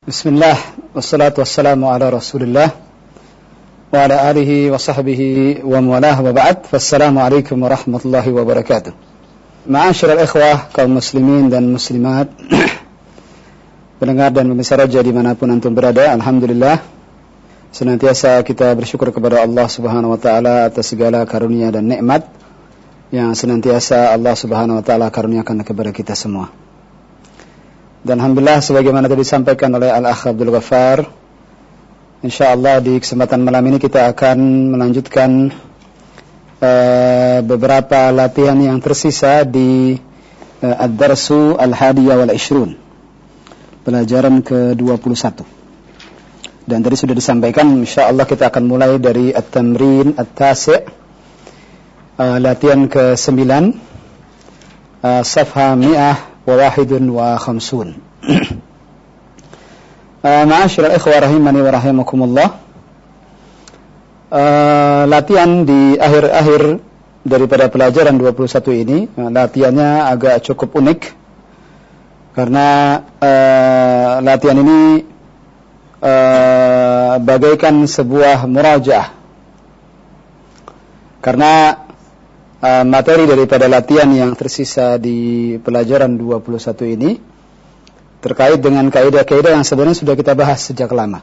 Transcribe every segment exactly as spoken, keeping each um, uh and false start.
Bismillah, wassalatu wassalamu ala rasulillah wa ala alihi wa sahbihi wa mawalah wa ba'd. Wassalamualaikum warahmatullahi wabarakatuh. Ma'asyiral ikhwah, kaum muslimin dan muslimat, pendengar dan pemirsa raja dimanapun antum berada, alhamdulillah senantiasa kita bersyukur kepada Allah subhanahu wa ta'ala atas segala karunia dan nikmat yang senantiasa Allah subhanahu wa ta'ala karuniakan kepada kita semua. Dan alhamdulillah sebagaimana tadi disampaikan oleh Al-Akh Abdul Ghaffar, insyaallah di kesempatan malam ini kita akan melanjutkan uh, beberapa latihan yang tersisa di uh, Ad-Darsu Al-Hadiyah wal Ishrun, pelajaran ke dua puluh satu. Dan tadi sudah disampaikan, insyaallah kita akan mulai dari At-Tamrin At-Tasi', uh, latihan ke sembilan, uh, Safha Mi'ah wa wahidun wa khamsun. Ma'asyiral ikhwah rahimani wa rahimakumullah. Uh, latihan di akhir-akhir daripada pelajaran dua puluh satu ini, latihannya agak cukup unik karena uh, latihan ini uh, bagaikan sebuah murajaah. Karena Uh, materi daripada latihan yang tersisa di pelajaran dua puluh satu ini terkait dengan kaidah-kaidah yang sebenarnya sudah kita bahas sejak lama.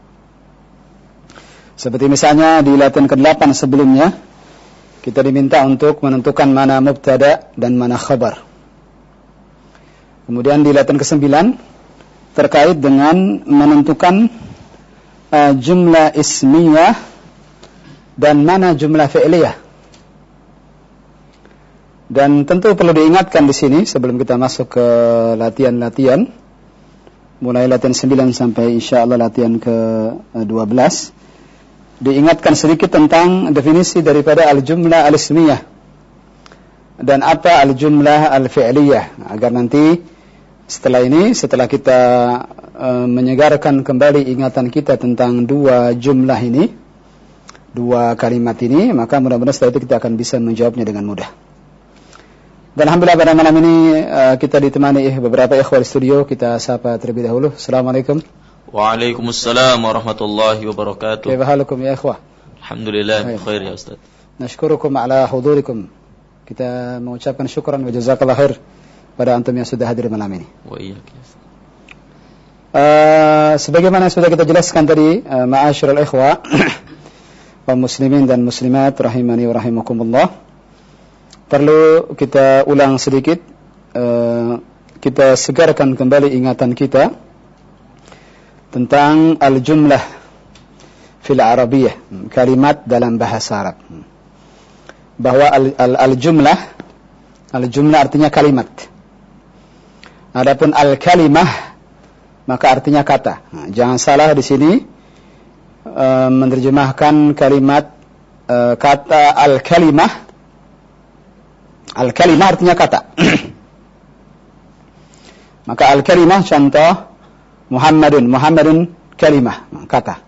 Seperti misalnya di latihan ke delapan sebelumnya, kita diminta untuk menentukan mana mubtada dan mana khabar. Kemudian di latihan ke sembilan terkait dengan menentukan uh, jumlah ismiyah dan mana jumlah fi'liyah. Dan tentu perlu diingatkan di sini sebelum kita masuk ke latihan-latihan, mulai latihan sembilan sampai insyaallah latihan ke dua belas, diingatkan sedikit tentang definisi daripada al-jumlah al-ismiyah dan apa al-jumlah al-fi'liyah, agar nanti setelah ini, setelah kita uh, menyegarkan kembali ingatan kita tentang dua jumlah ini, dua kalimat ini, maka mudah-mudahan setelah itu kita akan bisa menjawabnya dengan mudah. Dan alhamdulillah pada malam ini uh, kita ditemani beberapa ikhwah di studio. Kita sapa terlebih dahulu. Assalamualaikum. Waalaikumsalam warahmatullahi wabarakatuh. Kaifa halukum ya ikhwah? Alhamdulillah khair ya Ustaz. Nashkurukum ala hudurikum. Kita mengucapkan syukran wa jazakallahu khair pada antum yang sudah hadir malam ini. Wa iyyak. Uh, sebagaimana sudah kita jelaskan tadi, uh, ma'asyiral ikhwah kaum muslimin dan muslimat rahimani wa rahimakumullah, perlu kita ulang sedikit, uh, kita segarkan kembali ingatan kita tentang al-jumlah fil Arabiyah, kalimat dalam bahasa Arab. Bahwa al- al- al-jumlah, al-jumlah artinya kalimat. Adapun al-kalimah maka artinya kata. Nah, jangan salah di sini uh, menerjemahkan kalimat uh, kata al-kalimah. Al-kalimah artinya kata. Maka al-kalimah contoh Muhammadun, Muhammadun kalimah, kata.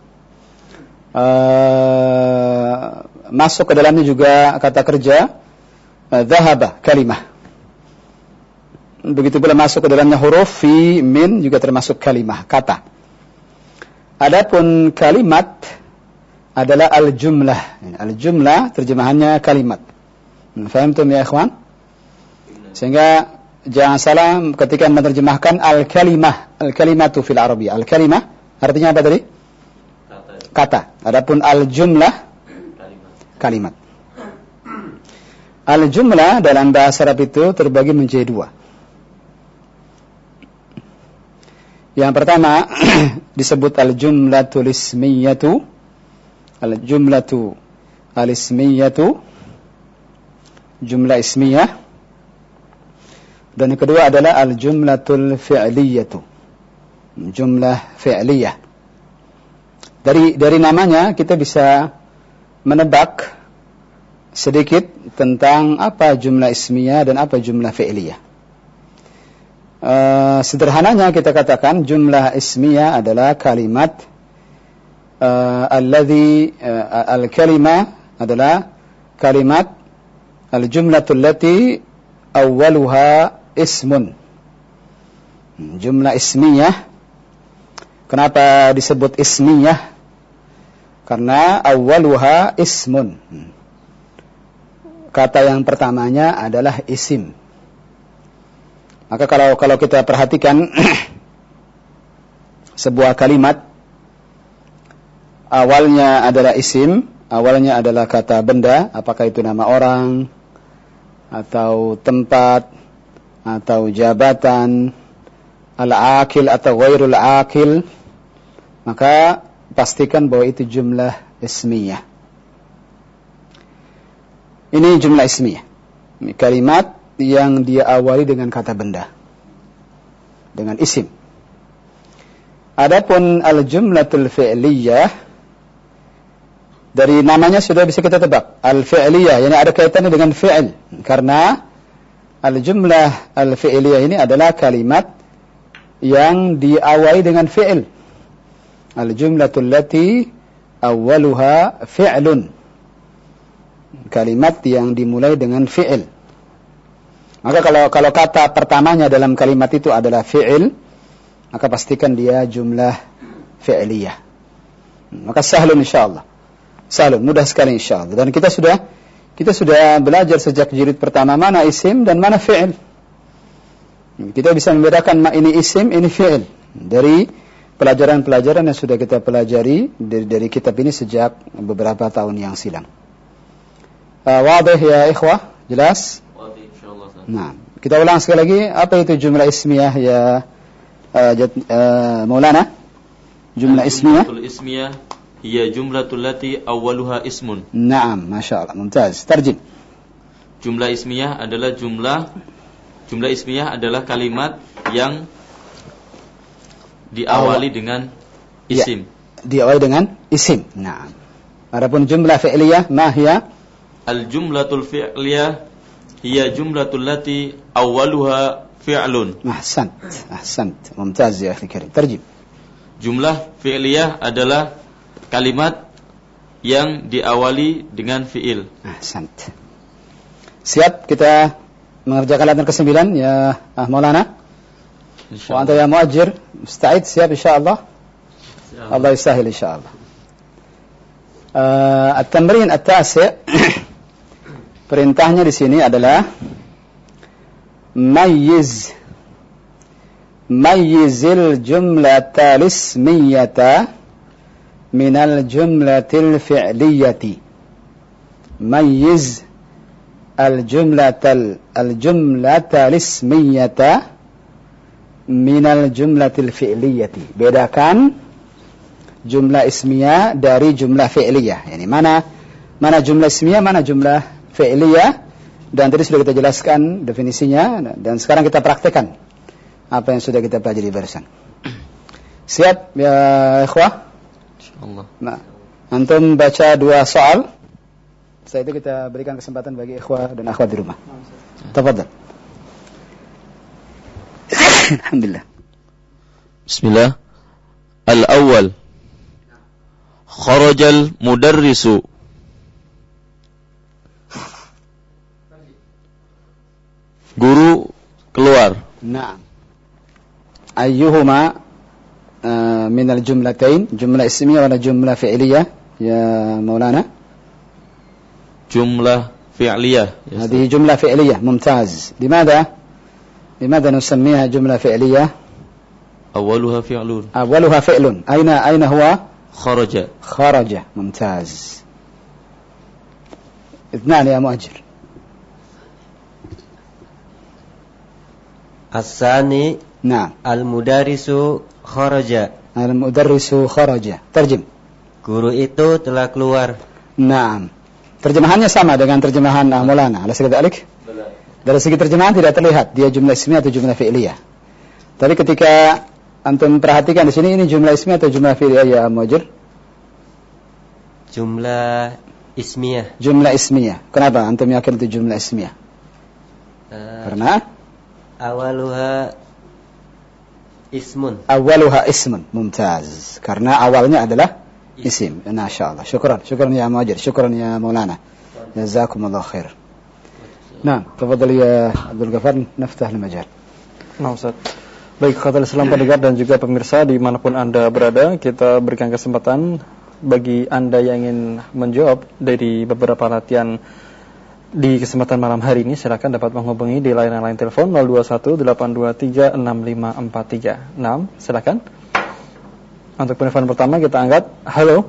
Uh, masuk ke dalamnya juga kata kerja dhahaba, kalimah. Begitu pula masuk ke dalamnya huruf fi, min juga termasuk kalimah, kata. Adapun kalimat adalah al-jumlah. Al-jumlah terjemahannya kalimat. Fahamtum ya ikhwan? Sehingga jangan salah ketika menerjemahkan al-kalimah, al-kalimatu fil Arabiyyah. Al-kalimah artinya apa tadi? Kata. Kata. Adapun al-jumlah kalimat. Al-jumlah dalam bahasa Arab itu terbagi menjadi dua. Yang pertama disebut al-jumlatul ismiyatu, al-jumlatu al-ismiyatu, jumlah ismiyah, dan yang kedua adalah al-jumlatul fi'liyatu, jumlah fi'liyah. Dari dari namanya kita bisa menebak sedikit tentang apa jumlah ismiyah dan apa jumlah fi'liyah. Uh, sederhananya kita katakan jumlah ismiyah adalah kalimat, uh, alladhi uh, al-kalimah adalah kalimat al-jumlatul lati awwaluha ismun. Jumlah ismiyah Kenapa disebut ismiyah? Karena awwaluha ismun. Kata yang pertamanya adalah isim. Maka kalau kalau kita perhatikan sebuah kalimat awalnya adalah isim, awalnya adalah kata benda, apakah itu nama orang atau tempat atau jabatan, al-akil atau ghairul akil, maka pastikan bahwa itu jumlah ismiyah. Ini jumlah ismiyah. Kalimat yang dia awali dengan kata benda, dengan isim. Adapun al-jumlatul fi'liyah, dari namanya sudah bisa kita tebak. Al-fi'liyah, yani ada kaitannya dengan fi'il. Karena al-jumlah al-fi'liyah ini adalah kalimat yang diawali dengan fi'il. Al-jumlatul lati awwaluha fi'lun. Kalimat yang dimulai dengan fi'il. Maka kalau kalau kata pertamanya dalam kalimat itu adalah fi'il, maka pastikan dia jumlah fi'liyah. Maka sahlun insyaallah. Sahlun, mudah sekali insyaallah. Dan kita sudah kita sudah belajar sejak jilid pertama mana isim dan mana fi'il. Kita bisa membedakan ini isim, ini fi'il dari pelajaran-pelajaran yang sudah kita pelajari dari, dari kitab ini sejak beberapa tahun yang silam. Uh, wadih ya ikhwah? Jelas? Wadih insyaallah. Nah, kita ulang sekali lagi, apa itu jumlah ismiyah ya uh, jat, uh, Maulana? Jumlah ismiyah? Jumlatul ismiyah hiya jumlatul lati awwaluha ismun. Naam, masyaallah, mumtaz. Tarjim. Jumlah ismiyah adalah jumlah jumlah ismiyah adalah kalimat yang diawali Awal. dengan isim. Ya, diawali dengan isim. Nah. Adapun jumlah fi'liyah ma hiya? Al-jumlatul fi'liyah hiya jumlatul lati awwaluha fi'lun. Ahsant. Ahsant. Mumtaz ya akhi karim. Tarjim. Jumlah fi'liyah adalah kalimat yang diawali dengan fi'il. Ahsant. Siap kita mengerjakan latihan kesembilan ya ah, Maulana. Wa anta ya muajir musta'id, siap insyaallah. Allah yusahil insyaallah. Uh, at-tamrin at-tasi' perintahnya di sini adalah mayyiz mayyizil jumlatal ismiyata minal jumlatil fi'liyati. Mayyiz al-jumlatal al-jumlatal ismiyata minal jumlatil fi'liyati. Bedakan jumlah ismiyah dari jumlah fi'liyah. Yani mana mana jumlah ismiyah, mana jumlah fi'liyah. Dan tadi sudah kita jelaskan definisinya dan sekarang kita praktekkan apa yang sudah kita pelajari barusan. Siap ya ikhwah? Insyaallah. Nah, antum baca dua soal. Setelah itu kita berikan kesempatan bagi ikhwah dan akhwat di rumah. Tafadhal. Alhamdulillah. Bismillah. Al-awwal. Kharajal mudarrisu. Guru keluar. Naam. Ayyuhuma uh, min al-jumlatain, jumlah ismiyah wala jumlah fi'liyah ya Maulana? Jumlah fi'liyah. Hadhihi jumlah fi'liyah. Mumtaz. Limadha? لماذا نسميها جملة فعلية؟ أولها فعل. أولها فعل. أين أين هو؟ خرج. خرج. ممتاز. اثنان يا مؤجر. الثاني. نعم. المدرس خرج. المدرس خرج. ترجم. Guru itu telah keluar. Naam. Terjemahannya sama dengan terjemahan Maulana. Alas kadzalik? Dari segi terjemahan tidak terlihat dia jumlah ismiyah atau jumlah fi'liyah. Tapi ketika antum perhatikan di sini, ini jumlah ismiyah atau jumlah fi'liyah ya Muajir? Jumlah ismiyah. Jumlah ismiyah. Kenapa antum yakin itu jumlah ismiyah? Uh, Karena awaluha ismun. Awaluha ismun. Mumtaz. Karena awalnya adalah isim. Masyaallah. Syukran. Syukran ya Muajir. Syukran ya Maulana. Jazakumullah khair. نعم تفضل يا عبد الغفار نفتح المجال. نعم أستاذ. Baik, khawatir Islam pendengar dan juga pemirsa dimanapun Anda berada, kita berikan kesempatan bagi Anda yang ingin menjawab dari beberapa latihan di kesempatan malam hari ini. Silakan dapat menghubungi di layanan line telepon nol dua satu delapan dua tiga enam lima empat tiga enam. Silakan. Untuk penelpon pertama kita angkat. Halo.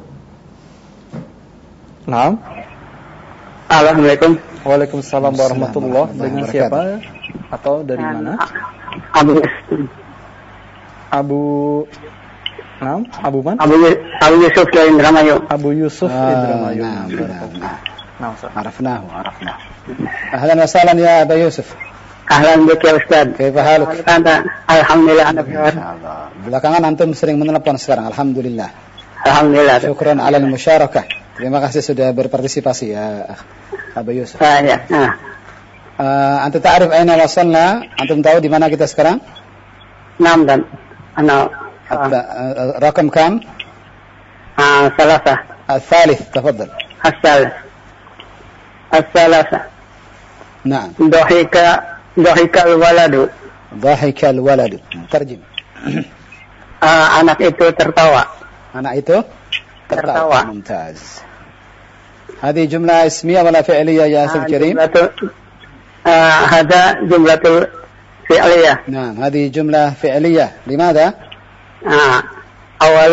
Naam. Assalamualaikum. Waalaikumsalam warahmatullahi wabarakatuh. Dengan siapa atau dari mana? Abu Abu Naam, Abu Man? Abu Abu Yusuf dari Indramayu. Abu Yusuf آه Indramayu. نعم نعم Naam, Ustaz. عرفناه عرفناه أهلا وسهلا يا أبا يوسف. Ahlan bik ya Ustaz. كيف حالك؟ Alhamdulillah anda ما شاء الله. Belakangan antum sering menelepon sekarang. Alhamdulillah. Alhamdulillah. Syukran ala al-musyarakah. Terima kasih sudah berpartisipasi ya Abu Yusuf. Ah ya. Ah. Uh, Anta ta'rif aina wasalna? Antum tahu di mana kita sekarang? Naam dan ana uh, rakam kam? ah salasa. الثالث تفضل. Asal. As-salasa. نعم. Dhahika dhahika al-waladu. ضحك الولد. ترجم. Ah, anak itu tertawa. anak itu tertawa. ممتاز. هذه جملة اسمية ولا فعلية يا أخي الكريم؟ هذا جملة فعلية. نعم هذه جملة فعلية. لماذا؟ أول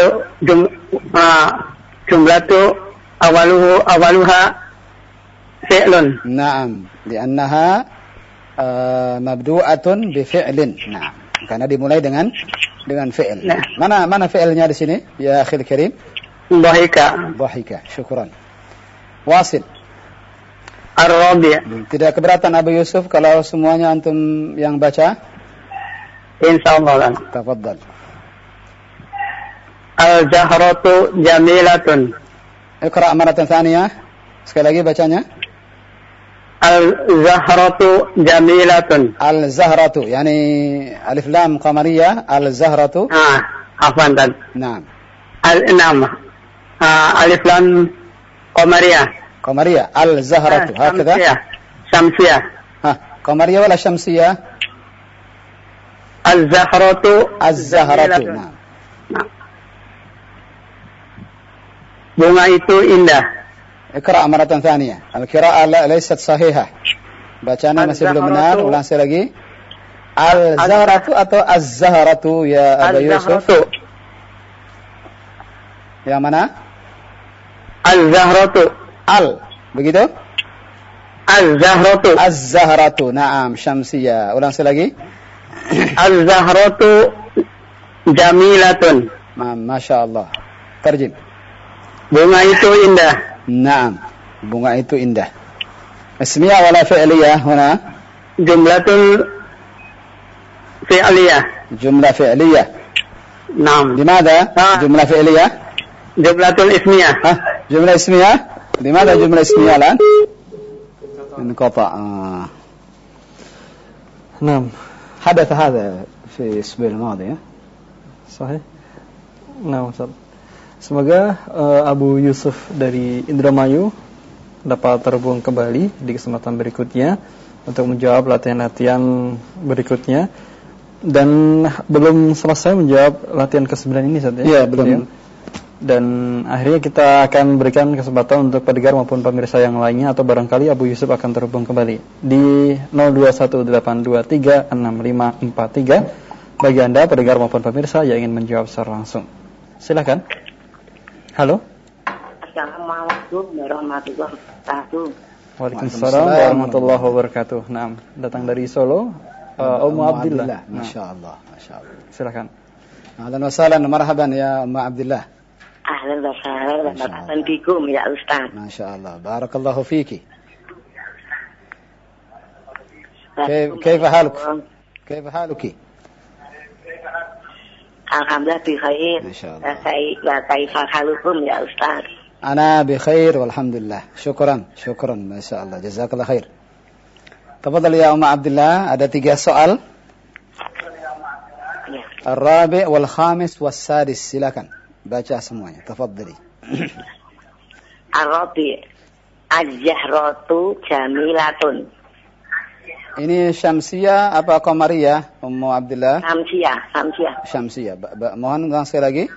جملة أوله أولها فعل. نعم لأنها مبدوءة بفعل. نعم karena dimulai dengan dengan fi'il. Nah. Mana mana fi'ilnya di sini ya akhil karim? Dhahika. Dhahika. Syukran. Wasil. Ar-Rabi'. Tidak keberatan Abu Yusuf kalau semuanya antum yang baca? Insyaallah. Tafadhal. Al-Zahratu jamilatun. Iqra' maratan thaniyah. Sekali lagi bacanya. Al-Zahratu jamilatun. Al-Zahratu yani alif lam qamariyah. Al-Zahratu. Ah, afwan dan. Naam. Al-Nam. Ah, alif lam qamariyah. Qamariyah. Al-Zahratu. Hakadha. Syamsiyah. Ha, qamariyah wala syamsiyah? Al-Zahratu Az-Zahratu. Naam. Bunga itu indah. Iqra' maratan thaniyah. Al-qira'ah laysat sahihah. Bacanya masih belum benar. Ulang sekali lagi. Al-Zahratu atau Az-Zahratu ya Abu Yusuf? Az-Zahratu. Yang mana? Al-Zahratu. Al. Begitu? Az-Zahratu. Az-Zahratu. Naam, syamsiyah. Ulang sekali lagi. Az-Zahratu jamilatun. Masya Allah. Terjem. Bunga itu indah. Naam. Bunga itu indah. Ismiyah wala fi'liyah huna? Jumlatul fi'liyah. Jumlah fi'liyah. Naam. Dimana? Jumlah fi'liyah? Jumlatul ismiyah. Hah? Jumlah ismiyah? Dimana jumlah ismiyah lan? انقطع. آه. نعم. حدث هذا في الأسبوع الماضي. صحيح. Nah, Ustaz. Semoga uh, Abu Yusuf dari Indramayu dapat terhubung kembali di kesempatan berikutnya untuk menjawab latihan-latihan berikutnya. Dan belum selesai menjawab latihan kesembilan ini, Ustaz ya? Iya, belum. Ya. Dan akhirnya kita akan berikan kesempatan untuk pendengar maupun pemirsa yang lainnya, atau barangkali Abu Yusuf akan terhubung kembali di nol dua satu delapan dua tiga enam lima empat tiga bagi Anda pendengar maupun pemirsa yang ingin menjawab secara langsung. Silakan. Halo. Assalamualaikum warahmatullahi wabarakatuh. Waalaikumsalam warahmatullahi wabarakatuh. Naam, datang dari Solo, uh, Ummu Abdillah. Masyaallah, masyaallah. Silakan. Ahlan wa sahlan, marhaban ya Ummu Abdillah. Ahlan wa sahlan, marhaban bikum ya Ustaz. Masyaallah, barakallahu fiki. كيف كيف حالك؟ كيف حالك؟ Alhamdulillah bi khair. Masyaallah. Wa kaifa halukum ya Ustaz? Ana bi khair walhamdulillah. Syukran, syukran, masyaallah. Jazakallah khair. Tafadhal ya Ummu Abdillah, ada tiga soal. Ya. Ar-rabi' wal khamis was sadis. Silakan baca semuanya. Tafadhali. Ar-rabi' az-zahratu jamilatun. Ini Syamsiyah apa Qamariyah, Ummu Abdillah? Samsiah, Samsiah. Syamsiyah. Ba- ba- mohon ulang sekali lagi.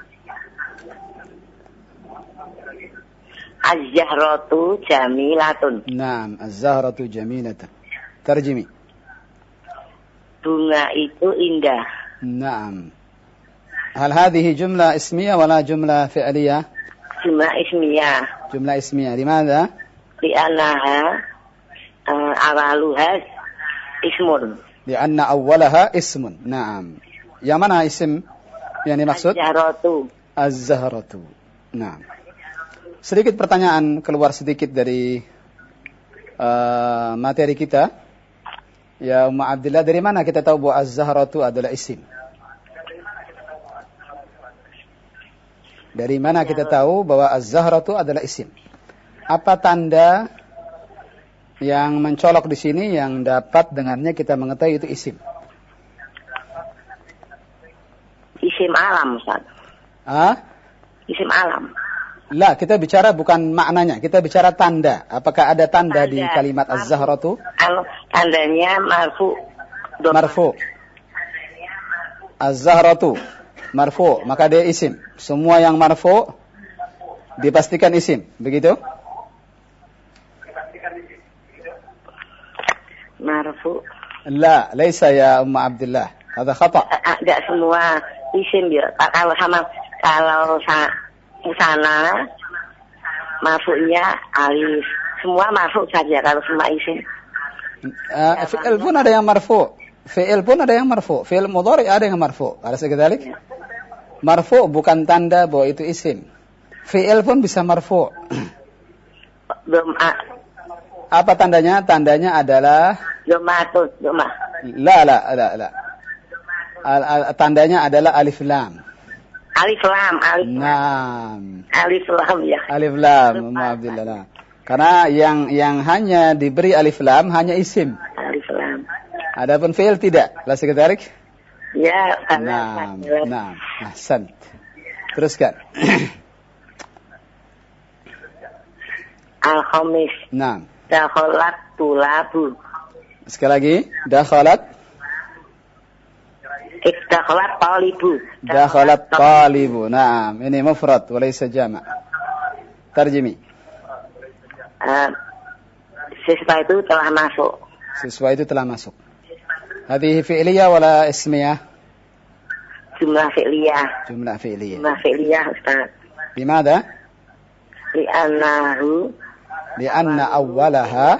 Az-Zahratu jamilatun. Naam, az-zahratu jamilatun. Tarjimi. Bunga itu indah. Naam. Hal hadhihi jumlah ismiyah wala jumlah fi'liyah? Jumlah ismiyah. Jumlah ismiyah. Limadha? Li'annaha uh, awaluha ismun. Lianna awwalaha ismun. Naam. Yang mana isim yang dimaksud? Az-Zahratu. Az-zahratu. Naam. Sedikit pertanyaan keluar sedikit dari uh, materi kita. Ya Umma Abdillah, dari mana kita tahu bahwa Az-Zahratu adalah isim? Dari mana kita tahu bahwa Az-Zahratu adalah isim? Apa tanda yang mencolok di sini yang dapat dengannya kita mengetahui itu isim? Isim alam, Ustaz. Ah? Isim alam. Lah, kita bicara bukan maknanya, kita bicara tanda. Apakah ada tanda, Tanda. di kalimat Az-Zahratu? Anu, tandanya marfu. Marfu. Az-Zahratu marfu, maka dia isim. Semua yang marfu dipastikan isim, begitu? Marfu. La, laisa ya Umma Abdillah. Hadha khata'. Tidak semua isim ya. Kalau sama kalau sa, sana marfu'nya alif. Semua marfu saja kalau semua isim. Uh, fi'il pun ada yang marfu. Fi'il pun ada yang marfu. Fi'il mudhari ada yang marfu. Alaysa kadzalik? Marfu bukan tanda bahwa itu isim. Fi'il pun bisa marfu. Belum Apa tandanya? Tandanya adalah belum matut, belum. La la la la. Al, al, tandanya adalah alif lam. Alif lam, alif lam. Naam. Alif lam ya. Alif lam, Umma Abdillah. Karena yang yang hanya diberi alif lam hanya isim. Alif lam. Adapun fi'il tidak. La sekitarik? Ya, Naam. Naam. Ahsan. Teruskan. Al-Khamis. Naam. Dakhalat tulabu. Sekali lagi, dakhalat Dakhalat talibu. dakhalat talibu. Naam, ini mufrad walaysa jama'. Tarjimi. Uh, siswa itu telah masuk. Siswa itu telah masuk. Hadhihi fi'liyah wala ismiyah? Jumlah fi'liyah. Jumlah fi'liyah. Jumlah fi'liyah, Ustaz. Limadha? Li'annahu Lianna awwalaha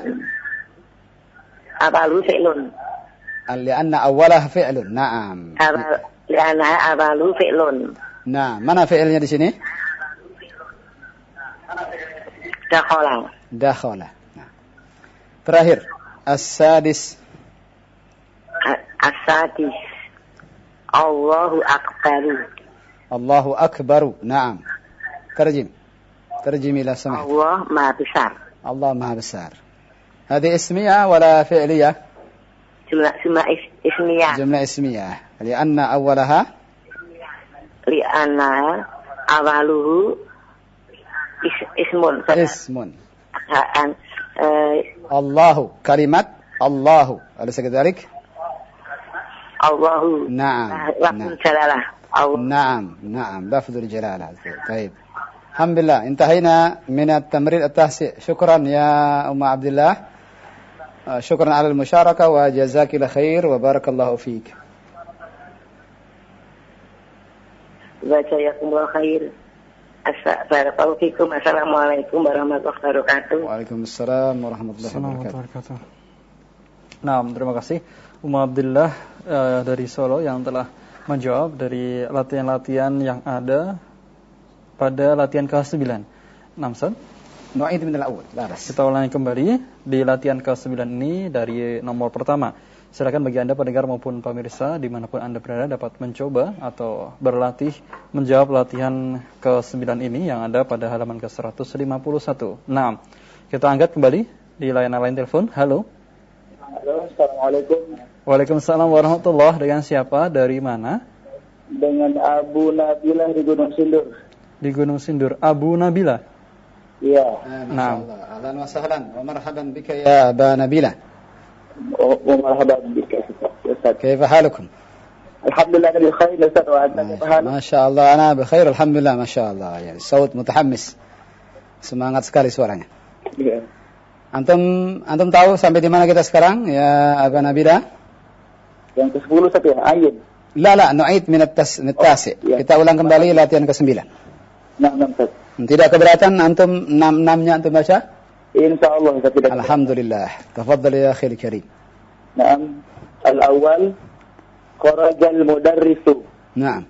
abalu fi'lun. Lianna awwalaha fi'lun. Naam. Abal, li'annaha abalu fi'lun. Nah, mana fi'ilnya di sini? Dakhala. Dakhala. Nah. Terakhir, as-sadis. As-sadis. Allahu akbaru. Allahu akbaru. Naam. Terjem. Terjemi la samah. Allah Maha Besar. Allah Maha Besar. Hadi ismiyah wala fi'liyah? Jumlah jumlah is, ismiyah. Jumlah ismiyah. Lianna awwalaha Li'annaha awaluhu is, ismun. ismun. An, uh, Allahu kalimat Allahu. Alaysa kadzalik? Allahu. Naam. Lafzul jalalah. Allah. نعم نعم لفظ الجلالة. طيب الحمد لله انتهينا من التمرين التاسع. شكرا يا أم عبد الله, شكرا على المشاركة وجزاك الله خير وبارك الله فيك. Jazakumullah khair. Barakallahu fikum. Assalamualaikum warahmatullahi wabarakatuh. Waalaikumsalam warahmatullahi wabarakatuh. Nah, terima kasih Umma Abdillah uh, dari Solo yang telah menjawab dari latihan-latihan yang ada pada latihan ke sembilan. Namsan? Nu'id min al-awwal. Kita ulangi kembali di latihan ke sembilan ini dari nomor pertama. Silakan bagi Anda pendengar maupun pemirsa dimanapun Anda berada dapat mencoba atau berlatih menjawab latihan ke sembilan ini yang ada pada halaman ke seratus lima puluh satu. Nah, kita angkat kembali di layanan lain telepon. Halo. Halo, Assalamualaikum. Waalaikumsalam warahmatullahi. Dengan siapa? Dari mana? Dengan Abu Nabilah di Gunung Sindur. Di Gunung Sindur. Abu Nabila. Iya. Nah, ahlan wa sahlan wa marhaban bika ya Aba Nabila. ومرحبا بك يا أستاذ. كيف حالكم؟ الحمد لله أنا بخير يا أستاذ. وأنت كيف حالك؟ ما شاء الله أنا بخير الحمد لله ما شاء الله. يعني الصوت متحمس, semangat sekali suaranya. Ya. Antum antum tahu sampai di mana kita sekarang ya Aba Nabila? Yang ke sepuluh Ustaz ya, Ayin. La la, nu'id min at-tas min at-tasi. Oh, ya. Kita ulang kembali latihan ke sembilan. Nah, enam Ustaz. Tidak keberatan antum enam enamnya antum baca? Insyaallah Ustaz tidak. Alhamdulillah. Tafadhal ya akhil karim. Naam. Al-awwal kharaja al-mudarrisu. Naam.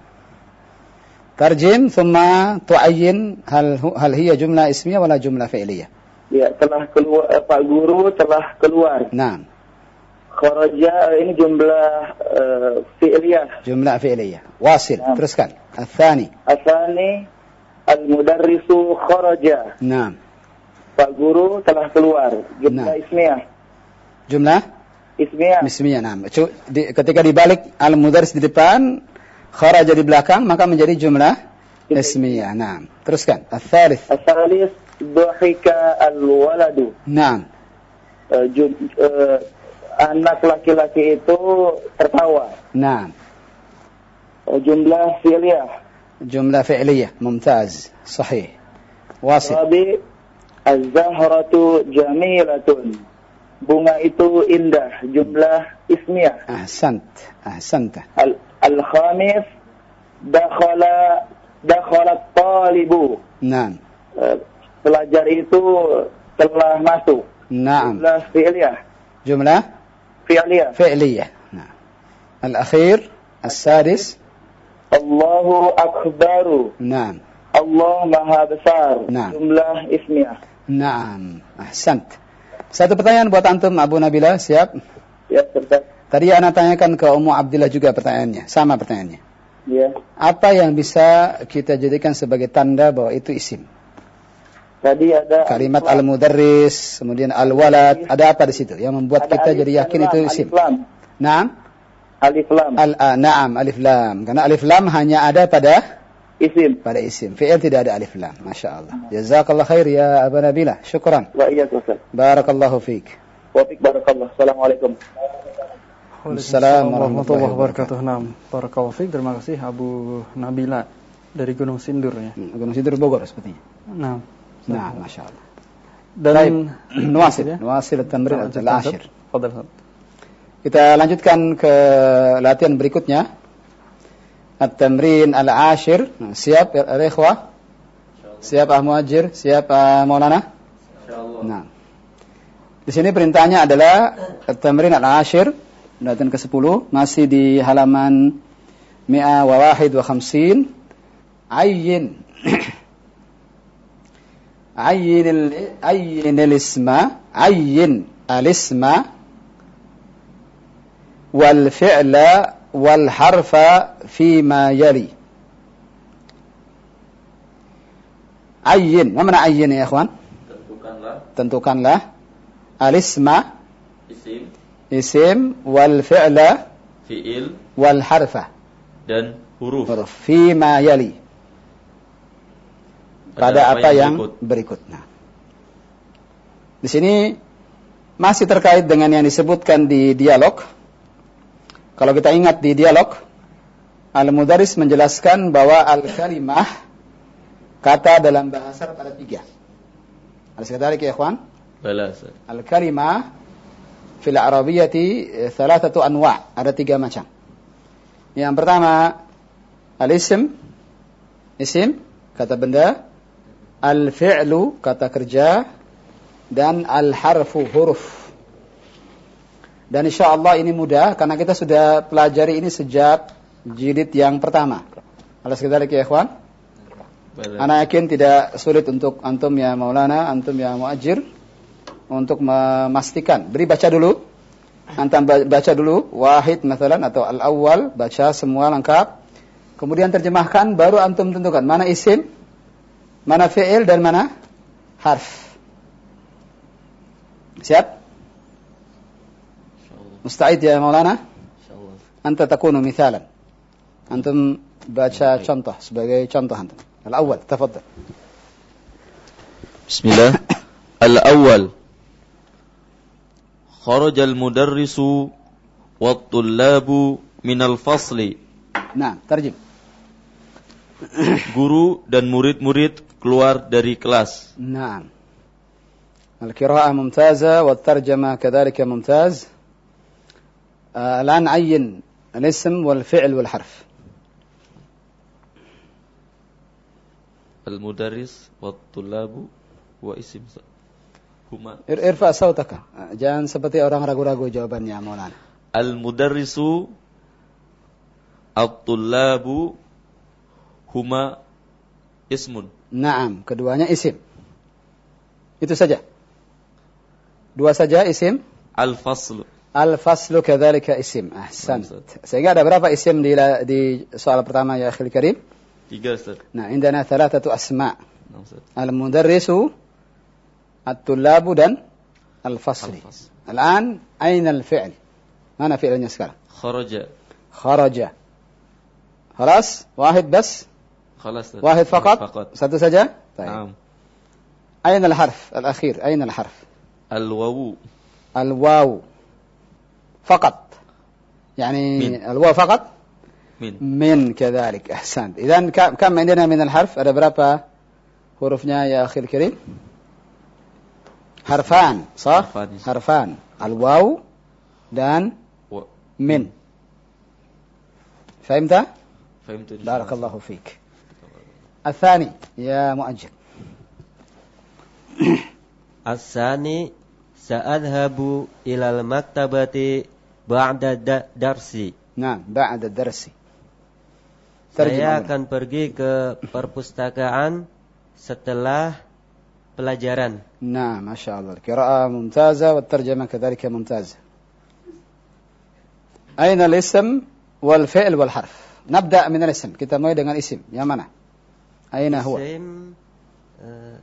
Tarjim thumma tu'ayyin hal hal hiya jumlah ismiyah wala jumlah fi'liyah. Ya, telah keluar eh, Pak Guru telah keluar. Naam. Kharaja ini jumlah uh, fi'liyah. Jumlah fi'liyah. Wasil. Naam. Teruskan. Al-thani. Al-thani al-mudarrisu kharaja. Naam. Pak Guru telah keluar. Jumlah Naam. ismiyah. Jumlah Ismiyah. ismiyah. Naam. Cu- di- Ketika dibalik al-mudarris di depan, kharaja di belakang, maka menjadi jumlah ismiyah. Naam. Teruskan. Al-thalith. Al-thalith dhahika al-waladu. Naam. Uh, jum, uh, anak laki-laki itu tertawa. Naam. Uh, jumlah fi'liyah. جملة فعلية ممتاز صحيح واصل. Rabi az-zahratu jamilatun. Bunga itu indah. Jumlah ismiyah. أحسنت أحسنت. Al- Al-khamis dakhala dakhala talibu. نعم. Uh, pelajar itu telah masuk. نعم. Jumlah fi'liyah. جملة Fi'liyah. فعلية. نعم. الأخير السادس. Allahu akbaru. نعم. Allah maha besar. Nah. Jumlah ismiyah. نعم أحسنت. Satu pertanyaan buat antum Abu Nabila, siap? Ya, Ustaz. Tadi anak tanyakan ke Ummu Abdillah juga pertanyaannya, sama pertanyaannya. Ya. Apa yang bisa kita jadikan sebagai tanda bahwa itu isim? Tadi ada Kalimat al-mudarris, kemudian al-walad, ada apa di situ yang membuat ada kita alif jadi dan yakin lam, itu isim? Alif lam. Naam. Alif lam. Al uh, naam alif lam. Karena alif lam hanya ada pada Isim. pada isim. Fi'il tidak ada alif lam. Masya Allah. Jazakallah khair ya Aba Nabila. Syukran. Wa iyyak Ustaz. Barakallahu fiik. Wa fik barakallah. Assalamualaikum. Waalaikumsalam warahmatullahi wabarakatuh. Naam. Barakallahu fiik. Terima kasih Abu Nabila dari Gunung Sindur ya. Hmm, Gunung Sindur Bogor sepertinya. Naam. Nah, Masya Allah. Dan nuwasil. ya. Nuwasil at-tamrin al-ashir. Fadhal. Kita lanjutkan ke latihan berikutnya. At-tamrin al-ashir. Nah, siap al-ikhwah? Siap ah Muajir? Siap ah Maulana? Insyaallah. Nah. Di sini perintahnya adalah at-tamrin al-ashir, latihan ke sepuluh, masih di halaman mi'a wa wahid wa khamsin. Ayyin. Ayyin al ayyin al-isma, ayyin al-isma wal fi'la wal harfa fima yali. Ayyin, apa makna ayyin ya ikhwan? Tentukanlah Tentukanlah al-isma isim, isim wal fi'la fiil wal harfa dan huruf. huruf fima yali. Pada apa, apa yang, yang berikut. berikut. Nah. Di sini masih terkait dengan yang disebutkan di dialog. Kalau kita ingat di dialog, al-mudarris menjelaskan bahwa al-kalimah kata dalam bahasa Arab ada tiga. Alas kadalik ya ikhwan? Bala. Al-kalimah fil arabiyyati thalathatu anwa', ada tiga macam. Yang pertama al-ism, isim, kata benda, al-fi'lu, kata kerja, dan al-harfu, huruf. Dan insyaallah ini mudah karena kita sudah pelajari ini sejak jilid yang pertama. Alas kadalik ya ikhwan? Ana yakin tidak sulit untuk antum ya Maulana, antum ya Muajir untuk memastikan. Beri baca dulu. Antum baca dulu wahid misalan atau al-awwal, baca semua lengkap. Kemudian terjemahkan, baru antum tentukan mana isim, mana fi'il dan mana harf. Siap? Musta'id ya Maulana? Insyaallah. Anta takunu mithalan. Antum baca contoh sebagai contoh antum. Al-awwal, tafadhal. Bismillah. Al-awwal Kharajal mudarrisu wat-tullabu minal fasli. Nah, terjem. Guru dan murid-murid keluar dari kelas. Nah. القراءة ممتازة والترجمة كذلك ممتاز. آه الآن عين الاسم والفعل والحرف. Al-mudarris wat-tullabu wa isim huma. Irfa sautaka. Jangan seperti orang ragu-ragu jawabannya, Maulana. Al-mudarrisu at-tullabu huma ismun. Naam, keduanya isim. Itu saja. Dua saja isim. Al-faslu. Al-faslu kadzalika isim. Ahsan. Sehingga ada berapa isim di di soal pertama ya akhil karim? Tiga, Ustaz. Nah, indana thalathatu asma. Nah, Ustaz. Al-mudarrisu, at-tullabu dan al-fasli. Al-fasl. Al-an aina al-fi'l? Mana fi'ilnya sekarang? Kharaja. Kharaja. Khalas? Wahid bas? Khalas. Ustaz. Wahid faqat? Faqat. Satu saja? Baik. Naam. Aina al-harf al-akhir? Aina al-harf? Al-wawu. الواو فقط يعني من. الواو فقط Min. من كذلك أحسنت. إذن كم كم عندنا من الحرف؟ ada berapa hurufnya ya أخي الكريم؟ حرفان صح؟ حرفان. حرفان الواو dan Wa. من. فهمت؟ Fahimtu. بارك الله فيك. الثاني يا مؤجل. As-sani sa'adhabu ilal maktabati ba'da da- darsi. نعم بعد الدرس. Saya akan pergi ke perpustakaan setelah pelajaran. نعم ما شاء الله القراءة ممتازة والترجمة كذلك ممتازة. أين الاسم والفعل والحرف؟ نبدأ من الاسم. Kita mulai dengan isim. Yang mana? أين هو؟ Isim uh,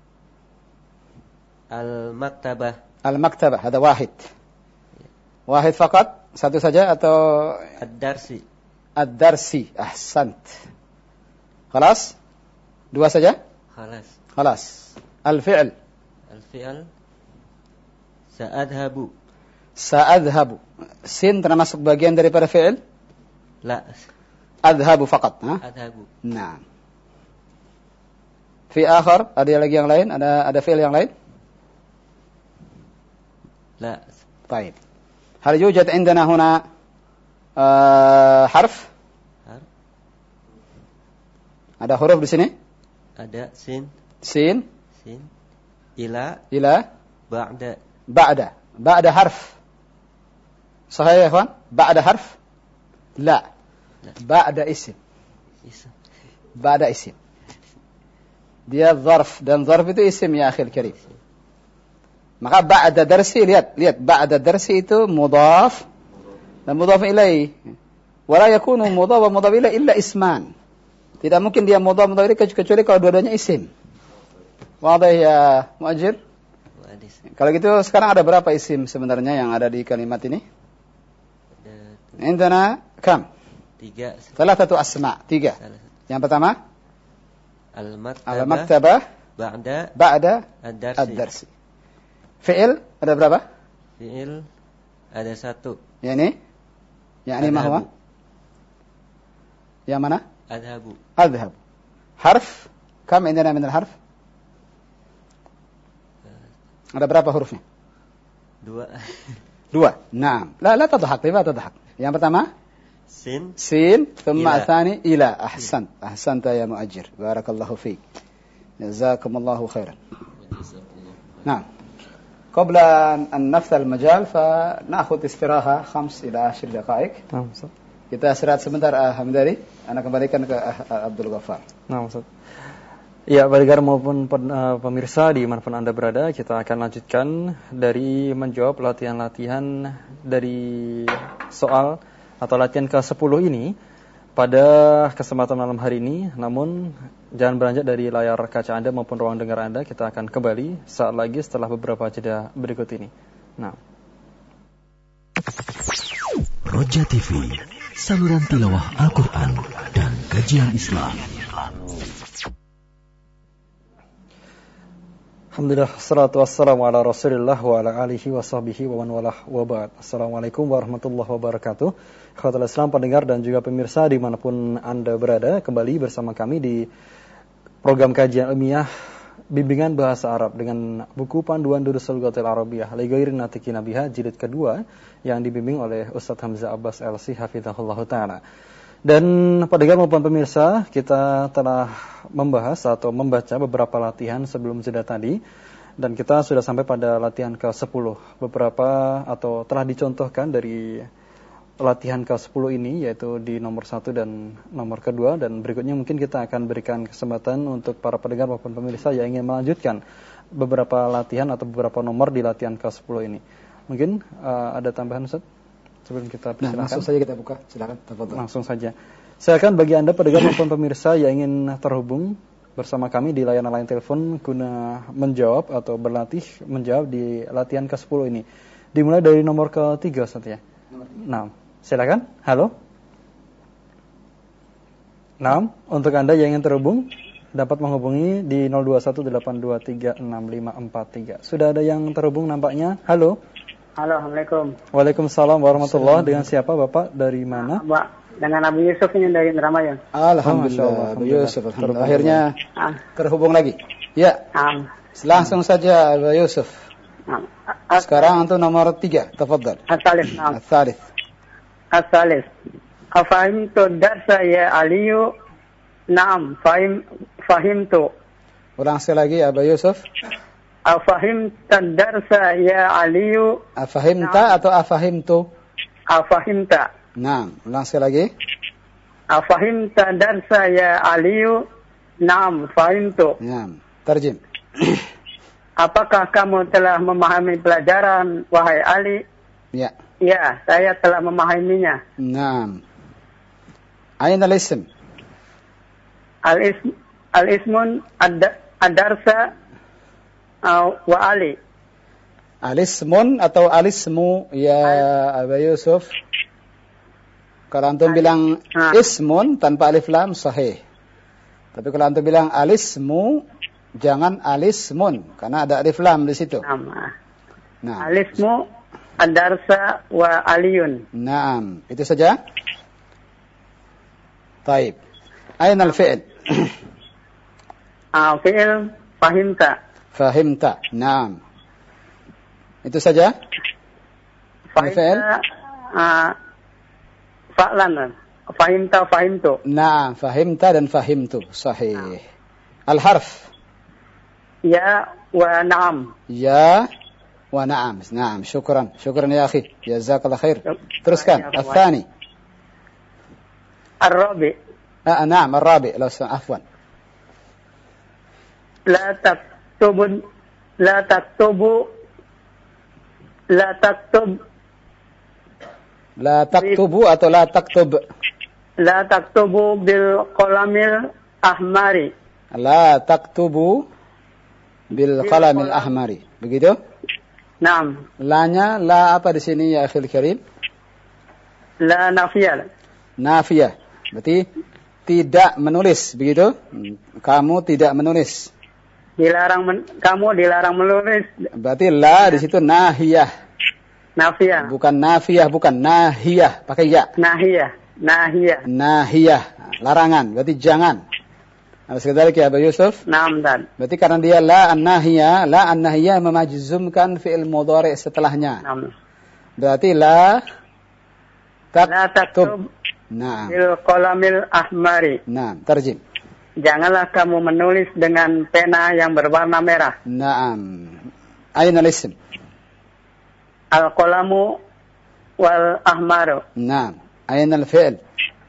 al-maktabah. المكتبة هذا واحد. واحد فقط. Satu saja atau Ad-darsi. الدرسي. أحسنت. خلاص؟ Dua saja? Khalas. خلاص. الفعل. Al-fi'al sa'adhabu. سأذهب. sin termasuk bagian daripada fi'il? La. أذهب فقط. ها؟ Adhabu. نعم. في آخر ada lagi yang lain? Ada ada fi'il yang lain? La. طيب. هل يوجد عندنا هنا آه حرف؟ Har. Ada huruf di sini? Ada sin. sin Sin. Ila. إلى Ba'da. بعد. بعد حرف. صحيح يا إخوان؟ بعد حرف؟ لا. لا. بعد اسم. Isim. بعد اسم. Dia ظرف dan ظرف itu isim ya akhil karim. Maka ba'da darsi, lihat, lihat ba'da darsi itu mudhaf dan mudhaf ilaih. Wala yakunu mudhaf wa mudhaf ilaih illa isman. Tidak mungkin dia mudhaf mudhaf ilaih kecuali kalau dua-duanya isim. Wadah ya muajir? Wadis. Kalau gitu sekarang ada berapa isim sebenarnya yang ada di kalimat ini? Ada Indana kam? tiga. Thalathatu asma, tiga. Salah. Yang pertama Al-maktabah. al-maktabah Ba'da ba'da ad-darsi. ad-darsi. Fi'il ada berapa? Fi'il ada satu. Yani yani ma huwa? Adhabu. Yang mana? Adhabu. أذهب. حرف كم عندنا من الحرف؟ ada berapa hurufnya? Dua. Dua. نعم. لا لا تضحك. لماذا تضحك؟ Yang pertama Sin. سين ثم إلى. الثاني إلى. أحسنت. أحسنت يا مؤجر. بارك الله فيك. جزاكم الله خيرا. نعم. قبل أن نفتح المجال فنأخذ استراحة خمس إلى عشر دقائق. Nah, Ustaz. Kita istirahat sebentar, ah, Hamdari. Anda kembalikan ke ah, Abdul Ghaffar. Nah, Ustaz. Ya, pendengar maupun pen- uh, pemirsa dimanapun Anda berada, kita akan lanjutkan dari menjawab latihan-latihan dari soal atau latihan ke sepuluh ini pada kesempatan malam hari ini. Namun, jangan beranjak dari layar kaca Anda maupun ruang dengar Anda. Kita akan kembali saat lagi setelah beberapa jeda berikut ini. Nah. Roja T V, saluran tilawah Al-Quran dan kajian Islam. Alhamdulillah, salatu wassalamu ala rasulillah wa ala alihi wa sahbihi wa man walah wa ba'd. Assalamualaikum warahmatullahi wabarakatuh. Ikhwatul Islam, pendengar dan juga pemirsa dimanapun Anda berada, kembali bersama kami di program kajian ilmiah bimbingan bahasa Arab dengan buku panduan Durusul Lughatil Arabiyyah li ghairi natiqina biha jilid kedua yang dibimbing oleh Ustaz Hamzah Abbas L C hafizahullah taala. Dan pendengar maupun pemirsa, kita telah membahas atau membaca beberapa latihan sebelum jeda tadi, dan kita sudah sampai pada latihan ke sepuluh. Beberapa atau telah dicontohkan dari latihan ke sepuluh ini, yaitu di nomor satu dan nomor kedua, dan berikutnya mungkin kita akan berikan kesempatan untuk para pendengar maupun pemirsa yang ingin melanjutkan beberapa latihan atau beberapa nomor di latihan ke sepuluh ini. Mungkin uh, ada tambahan, Ustaz? Sebelum kita persilakan. Nah, langsung saja kita buka. Silakan. Tafadhol. Langsung saja. Silakan bagi Anda pendengar maupun pemirsa yang ingin terhubung bersama kami di layanan line telepon guna menjawab atau berlatih menjawab di latihan ke sepuluh ini. Dimulai dari nomor ketiga, Ustaz ya. Nah, silakan. Halo. Nah, untuk Anda yang ingin terhubung dapat menghubungi di nol dua satu delapan dua tiga enam lima empat tiga. Sudah ada yang terhubung nampaknya. Halo. Halo, Assalamualaikum. Waalaikumsalam warahmatullahi. Dengan siapa Bapak? Dari mana? Pak, dengan Abu Yusuf ini dari Indramayu. Alhamdulillah, Abu Yusuf. Alhamdulillah. Akhirnya Ah. terhubung lagi. Ya, Um, langsung saja Abu Yusuf. um, Sekarang untuk nomor tiga. Tafadhal. As-Salis. Naam. Al-Thalith. As-Salis. Afahimtu darsa ya Aliyu? Naam, fahim fahimtu. Ulang sekali lagi Abu Yusuf. Afahimta darsa ya Aliyu? Afahimta atau afahimtu? Afahimta. Naam, ulang sekali lagi. Afahimta darsa ya Aliyu? Naam, fahimtu. Naam, terjem. Apakah kamu telah memahami pelajaran, wahai Ali? Ya. Ya, saya telah memahaminya. Naam. Aina al-ism? Al-ism, al-ismun ad- ad-darsa uh, wa Ali. Alismun atau alismu ya Abu Yusuf? Kalau antum bilang Ah. ismun tanpa alif lam sahih. Tapi kalau antum bilang alismu jangan alismun karena ada alif lam di situ. Nama. Nah. Al-ismu ad-darsa wa Aliyun. Naam, itu saja. Taib. Aina al-fi'l? Uh, fi'il fahimta. Fahimta. Naam. Itu saja. Al-fi'l? Fahimta uh, fa'lan. Fahimta fahimtu. Naam, fahimta dan fahimtu. Sahih. Al-harf? Ya wa na'am. Ya wa na'am. Naam, syukran. Syukran ya akhi. Jazakallah khair. Teruskan. Al-thani. Ar-rabi. Ah, naam, al-rabi. Afwan. La taktubu la taktubu la taktub La taktubu atau la taktub? la taktubu bil qalamil ahmari. La taktubu bil qalamil ahmari. Begitu? Naam. La-nya la apa di sini ya akhil karim? La nafiyah. Nafiyah. Berarti tidak menulis, begitu? Kamu tidak menulis. Dilarang men, kamu dilarang menulis. Berarti la di situ nahiyah. Nafiyah. Bukan nafiyah, bukan nahiyah, pakai ya. Nahiyah. Nahiyah. Nahiyah, larangan, berarti jangan. Alas kedalik ya Abu Yusuf. Naam dan. Berarti karena dia la an-nahiyah, la an-nahiyah memajzumkan fi'il mudhari' setelahnya. Naam. Berarti la La taktub. taktub Naam. bil qalamil ahmari. Naam, terjem. Janganlah kamu menulis dengan pena yang berwarna merah. Naam. Aina al-ism? Al-qalamu wal ahmaru. Naam. Aina al-fi'l?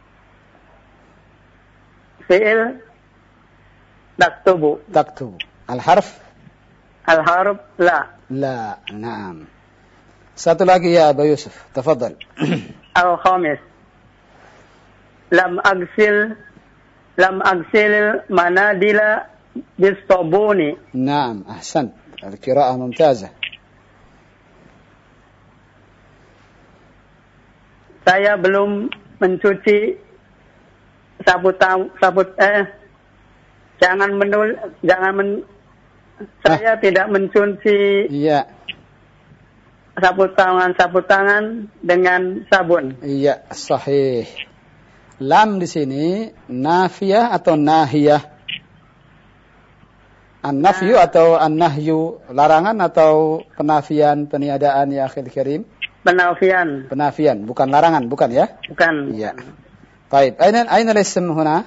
Fi'il taktubu. Taktub. Al-harf? Al-harf la. La. Naam. Satu lagi ya Abu Yusuf. Tafadhal. Al-khamis. Lam agsil lam agsil manadila bis-sabuni. نعم أحسنت القراءة ممتازة. Saya belum mencuci sabut sabut eh jangan menul jangan men, Saya tidak mencuci Iya. sapu tangan sapu tangan dengan sabun. Iya, sahih. Lam di sini nafiyah atau nahiyah? An-nafyu atau an-nahyu, larangan atau penafian, peniadaan ya akhil karim? Penafian. Penafian, bukan larangan, bukan ya? Bukan. Iya. Baik, aina aina al-ism huna?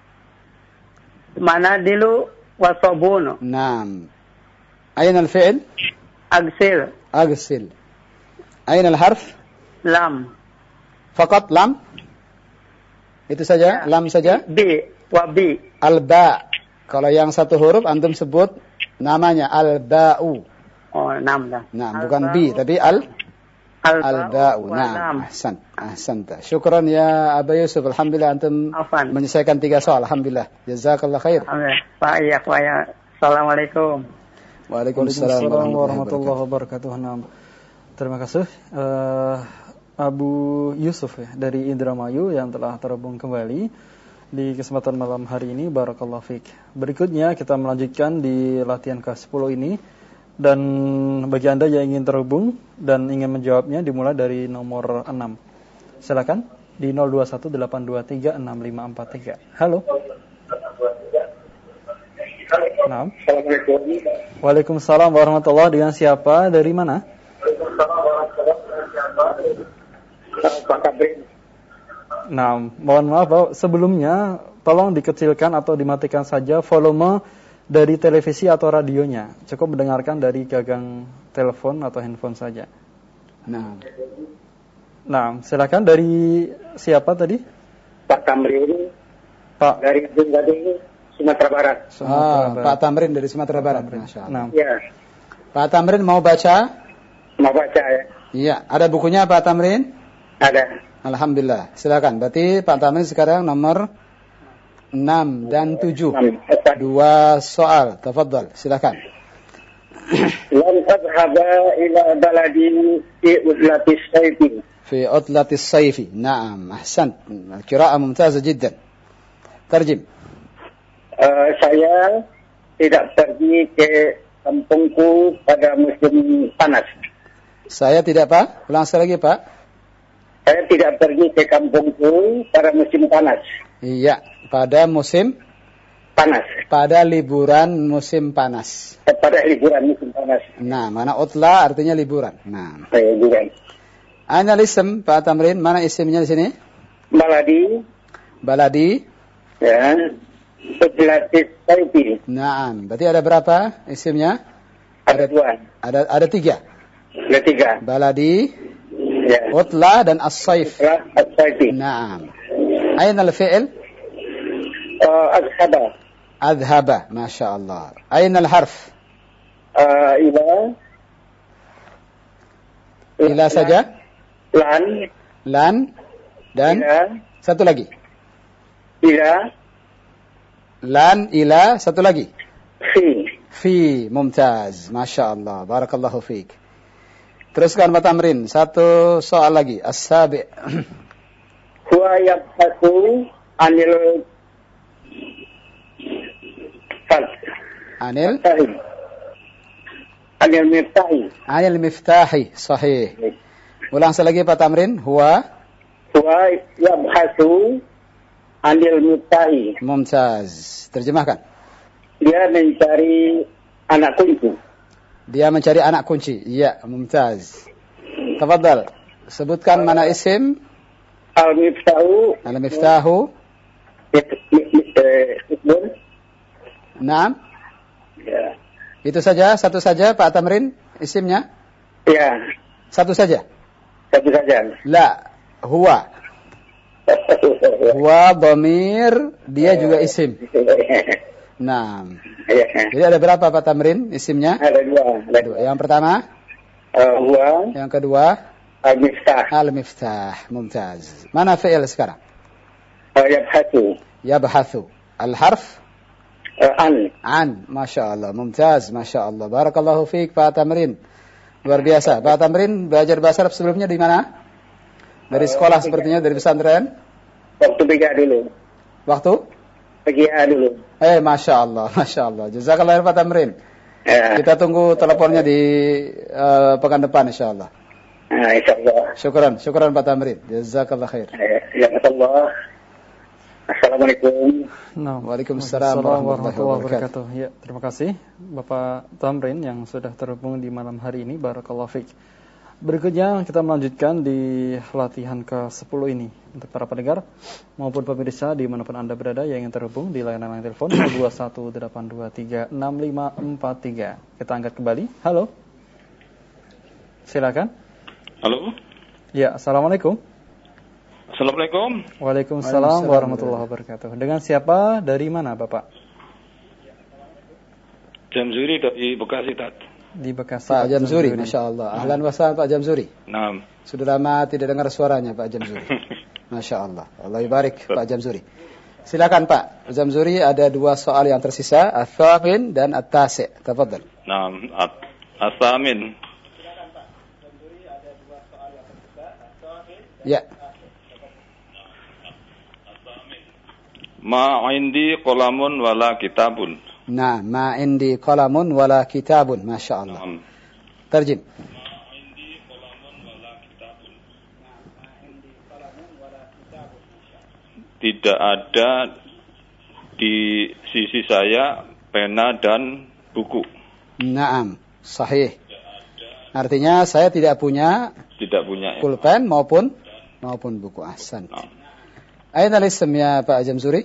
Manadilu wa sabun. Naam. Aina al-fi'l? Agsil. Aghsil. Aina al-harf? Lam. Faqat lam? Itu saja, lam saja? Bi wa bi. Al-ba. Kalau yang satu huruf antum sebut namanya al-ba'u. Oh, enam dah. Nah, bukan bi tapi al al-ba'u. wa Nah, lam. ahsan. Ahsanta. Syukran ya Aba Yusuf. Alhamdulillah antum Afan. menyelesaikan tiga soal. Alhamdulillah. Jazakallah khair. Alhamdulillah. Pak iya, Pak ya. Assalamualaikum. Waalaikumsalam Waalaikumsalam warahmatullahi wabarakatuh. Nah, terima kasih uh, Abu Yusuf ya, dari Indramayu yang telah terhubung kembali di kesempatan malam hari ini. Barakallahu fiik. Berikutnya kita melanjutkan di latihan ke sepuluh ini, dan bagi Anda yang ingin terhubung dan ingin menjawabnya dimulai dari nomor enam. Silakan di nol dua satu delapan dua tiga enam lima empat tiga. Halo. Naam. Assalamualaikum. Waalaikumsalam warahmatullahi. Dengan siapa? Dari mana? Pak Kabrin. Nah, mohon maaf Pak, sebelumnya tolong dikecilkan atau dimatikan saja volume dari televisi atau radionya. Cukup mendengarkan dari gagang telepon atau handphone saja. Nah. Nah, silakan dari siapa tadi? Pak Tamrin. Pak Dari Gunung Gading, Sumatera Barat. Sumatera Ah, Barat. Pak Tamrin dari Sumatera Barat. Masya Allah. Nah, Ya, Pak Tamrin mau baca? mau baca ya. Iya. Ada bukunya Pak Tamrin? Ada. Alhamdulillah. Silakan. Berarti Pak Tamrin sekarang nomor enam dan tujuh. Dua soal. Tafadhal. Silakan. Lam tadhhaba ila baladi fi udlatis sayfi. في عطلة الصيف. نعم أحسنت. القراءة ممتازة جدا. ترجم. Uh, saya tidak pergi ke kampungku pada musim panas. Saya tidak Pak. Ulang sekali lagi Pak. Saya tidak pergi ke kampungku pada musim panas. Iya. Pada musim Panas. pada liburan musim panas. Eh, Pada liburan musim panas. Nah, mana utla artinya liburan. Nah. Saya liburan. Ana ism Pak Tamrin, mana isimnya di sini? Baladi. Baladi. Ya. Udlatis sayfi. Naam. Berarti ada berapa isimnya? Ada dua. Ada ada tiga. Ada tiga. Baladi, Ya. utla dan as-saif. Udlah as-sayfi. Naam. Aina al-fi'l? Uh, Azhaba. Adhaba. Masya Allah. Aina al-harf? Uh, ila. Ila saja? Lan. Lan dan Ila. satu lagi. Ila. Lan, ila, satu lagi. Fi. Fi, mumtaz. Masya Allah. Barakallahu fiik. Teruskan Pak Tamrin. Satu soal lagi. As-sabi. Huwa yabhasu anil fal. Anil? Tahi. Anil miftahi. Anil miftahi. Sahih. Ulang sekali lagi Pak Tamrin. Huwa? Huwa yabhasu anil miftahi. Mumtaz. Terjemahkan. Dia mencari anak kunci. Dia mencari anak kunci. Iya, mumtaz. Tafadhal. Sebutkan mana isim? Al-miftahu. Al-miftahu. Ismun. Naam. Ya. Itu saja, satu saja Pak Tamrin isimnya? Ya. Satu saja. Satu saja. La, huwa. Huwa dhamir, dia juga isim. Naam. Ya. Jadi ada berapa Pak Tamrin isimnya? Ada dua. Ada dua. Yang pertama, Uh, huwa yang kedua, al-miftah. al-miftah. Mumtaz. Mana fi'il sekarang? Uh, yabhasu. Yabhathu. Al-harf? Uh, an. An. Masya Allah. Mumtaz. Masya Allah. Barakallahu fiik Pak Tamrin. Luar biasa. Pak Tamrin belajar bahasa Arab sebelumnya di mana? Dari sekolah sepertinya, dari pesantren? Waktu tiga dulu. Waktu? Pagi A dulu. Eh, Masya Allah. Masya Allah. Jazakallah Pak Tamrin. Ya. Kita tunggu teleponnya di uh, pekan depan insyaallah. Nah, insyaallah. Syukran, syukran Pak Tamrin. Jazakallah khair. Ya, Allah. Assalamualaikum. Nah, Waalaikumsalam warahmatullahi wabarakatuh. Ya, terima kasih Bapak Tamrin yang sudah terhubung di malam hari ini. Barakallahu fiik. Berikutnya kita melanjutkan di latihan ke sepuluh ini untuk para pendengar maupun pemirsa dimanapun Anda berada yang ingin terhubung di layanan line telepon nol dua satu delapan dua tiga enam lima empat tiga. Kita angkat kembali. Halo. Silakan. Halo. Ya, assalamualaikum. Assalamualaikum. Waalaikumsalam warahmatullahi wabarakatuh. Dengan siapa? Dari mana, Bapak? Jamzuri dari Bekasi, Tat. Di Bekasi. Pak Jamzuri, Masya Allah. Ahlan wa sahlan Pak Jamzuri. Naam. Sudah lama tidak dengar suaranya Pak Jamzuri. Masya Allah. Allah ibarik Pak Jamzuri. Silakan Pak Jamzuri, ada dua soal yang tersisa, Ats-Tsamin dan At-Tasi'. Tafadhal. Naam. Ats-Tsamin. Ya. Ma indi qalamun wala kitabun. Nah, ma indi qalamun wala kitabun. Masya Allah. Naam. Terjem. Tidak ada di sisi saya pena dan buku. Naam, sahih. Artinya saya tidak punya Tidak punya. Ya. pulpen maupun maupun buku. Ahsan. Naam. Aina al-ism ya Pak Jamzuri?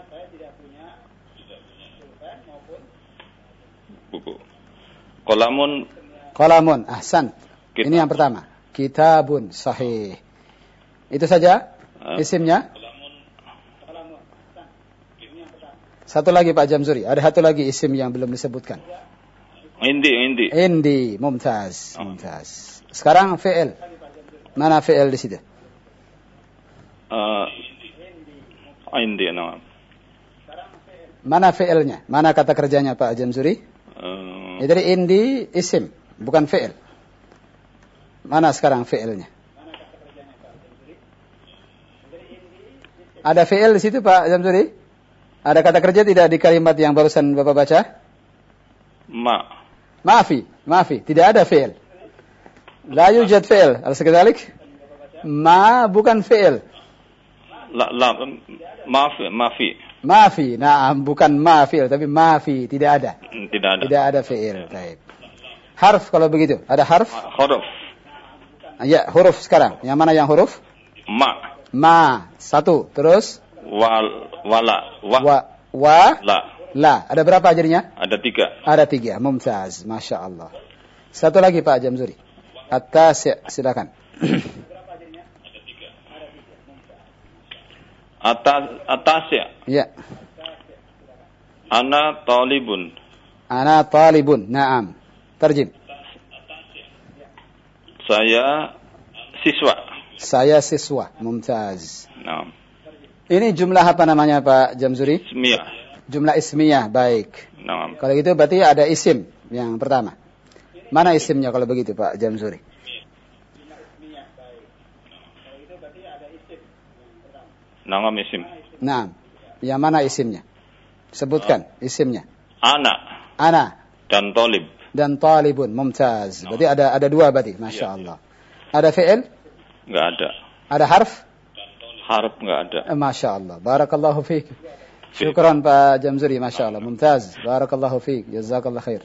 Buku. Qalamun. Qalamun, ahsan. Kitab. Ini yang pertama. Kitabun, sahih. Itu saja Uh. isimnya? Satu lagi Pak Jamzuri. Ada satu lagi isim yang belum disebutkan. Indi, indi. Indi, mumtaz, mumtaz. Sekarang fi'il. Mana fi'il di situ? Uh, indi, naam. Mana fi'ilnya? Mana kata kerjanya Pak Jamzuri? Uh, Ya, dari indi isim, bukan fi'il. Mana sekarang fi'ilnya? Ada fi'il di situ Pak Jamzuri? Ada kata kerja tidak di kalimat yang barusan Bapak baca? ma. Maafi, maafi, tidak ada fi'il. La yujad fi'il. Alas kedalik? Ma bukan fi'il. La, la, maafi, maafi. Maafi, nah bukan ma fi'il tapi maafi, tidak ada. Tidak ada. Tidak ada fi'il. Baik. Harf kalau begitu, ada harf? Huruf. Ya, huruf sekarang. Yang mana yang huruf? Ma. Ma, satu. Terus? Wal, wala. Wa. Wa, wa, La. la. Ada berapa jadinya? Ada tiga. Ada tiga. Mumtaz, Masya Allah. Satu lagi Pak Jamzuri. At-Tasi', silakan. Atas, atas ya. Ya. Ana talibun. Ana talibun. Naam. Terjem. Saya siswa. Saya siswa. Mumtaz. Naam. Ini jumlah apa namanya Pak Jamzuri? Ismiyah. Jumlah ismiyah. Baik. Naam. Kalau gitu berarti ada isim yang pertama. Mana isimnya kalau begitu Pak Jamzuri? Naam isim. Naam. Yang mana isimnya? Sebutkan isimnya. Ana. Ana. Dan talib. Dan talibun. Mumtaz. Berarti ada ada dua berarti. Masya Allah. Ada fi'il? Enggak ada. Ada harf? Harf enggak ada. Masya Allah. Barakallahu fiik. Syukran Pak Jamzuri. Masya Allah. Mumtaz. Barakallahu fiik. Jazakallah khair.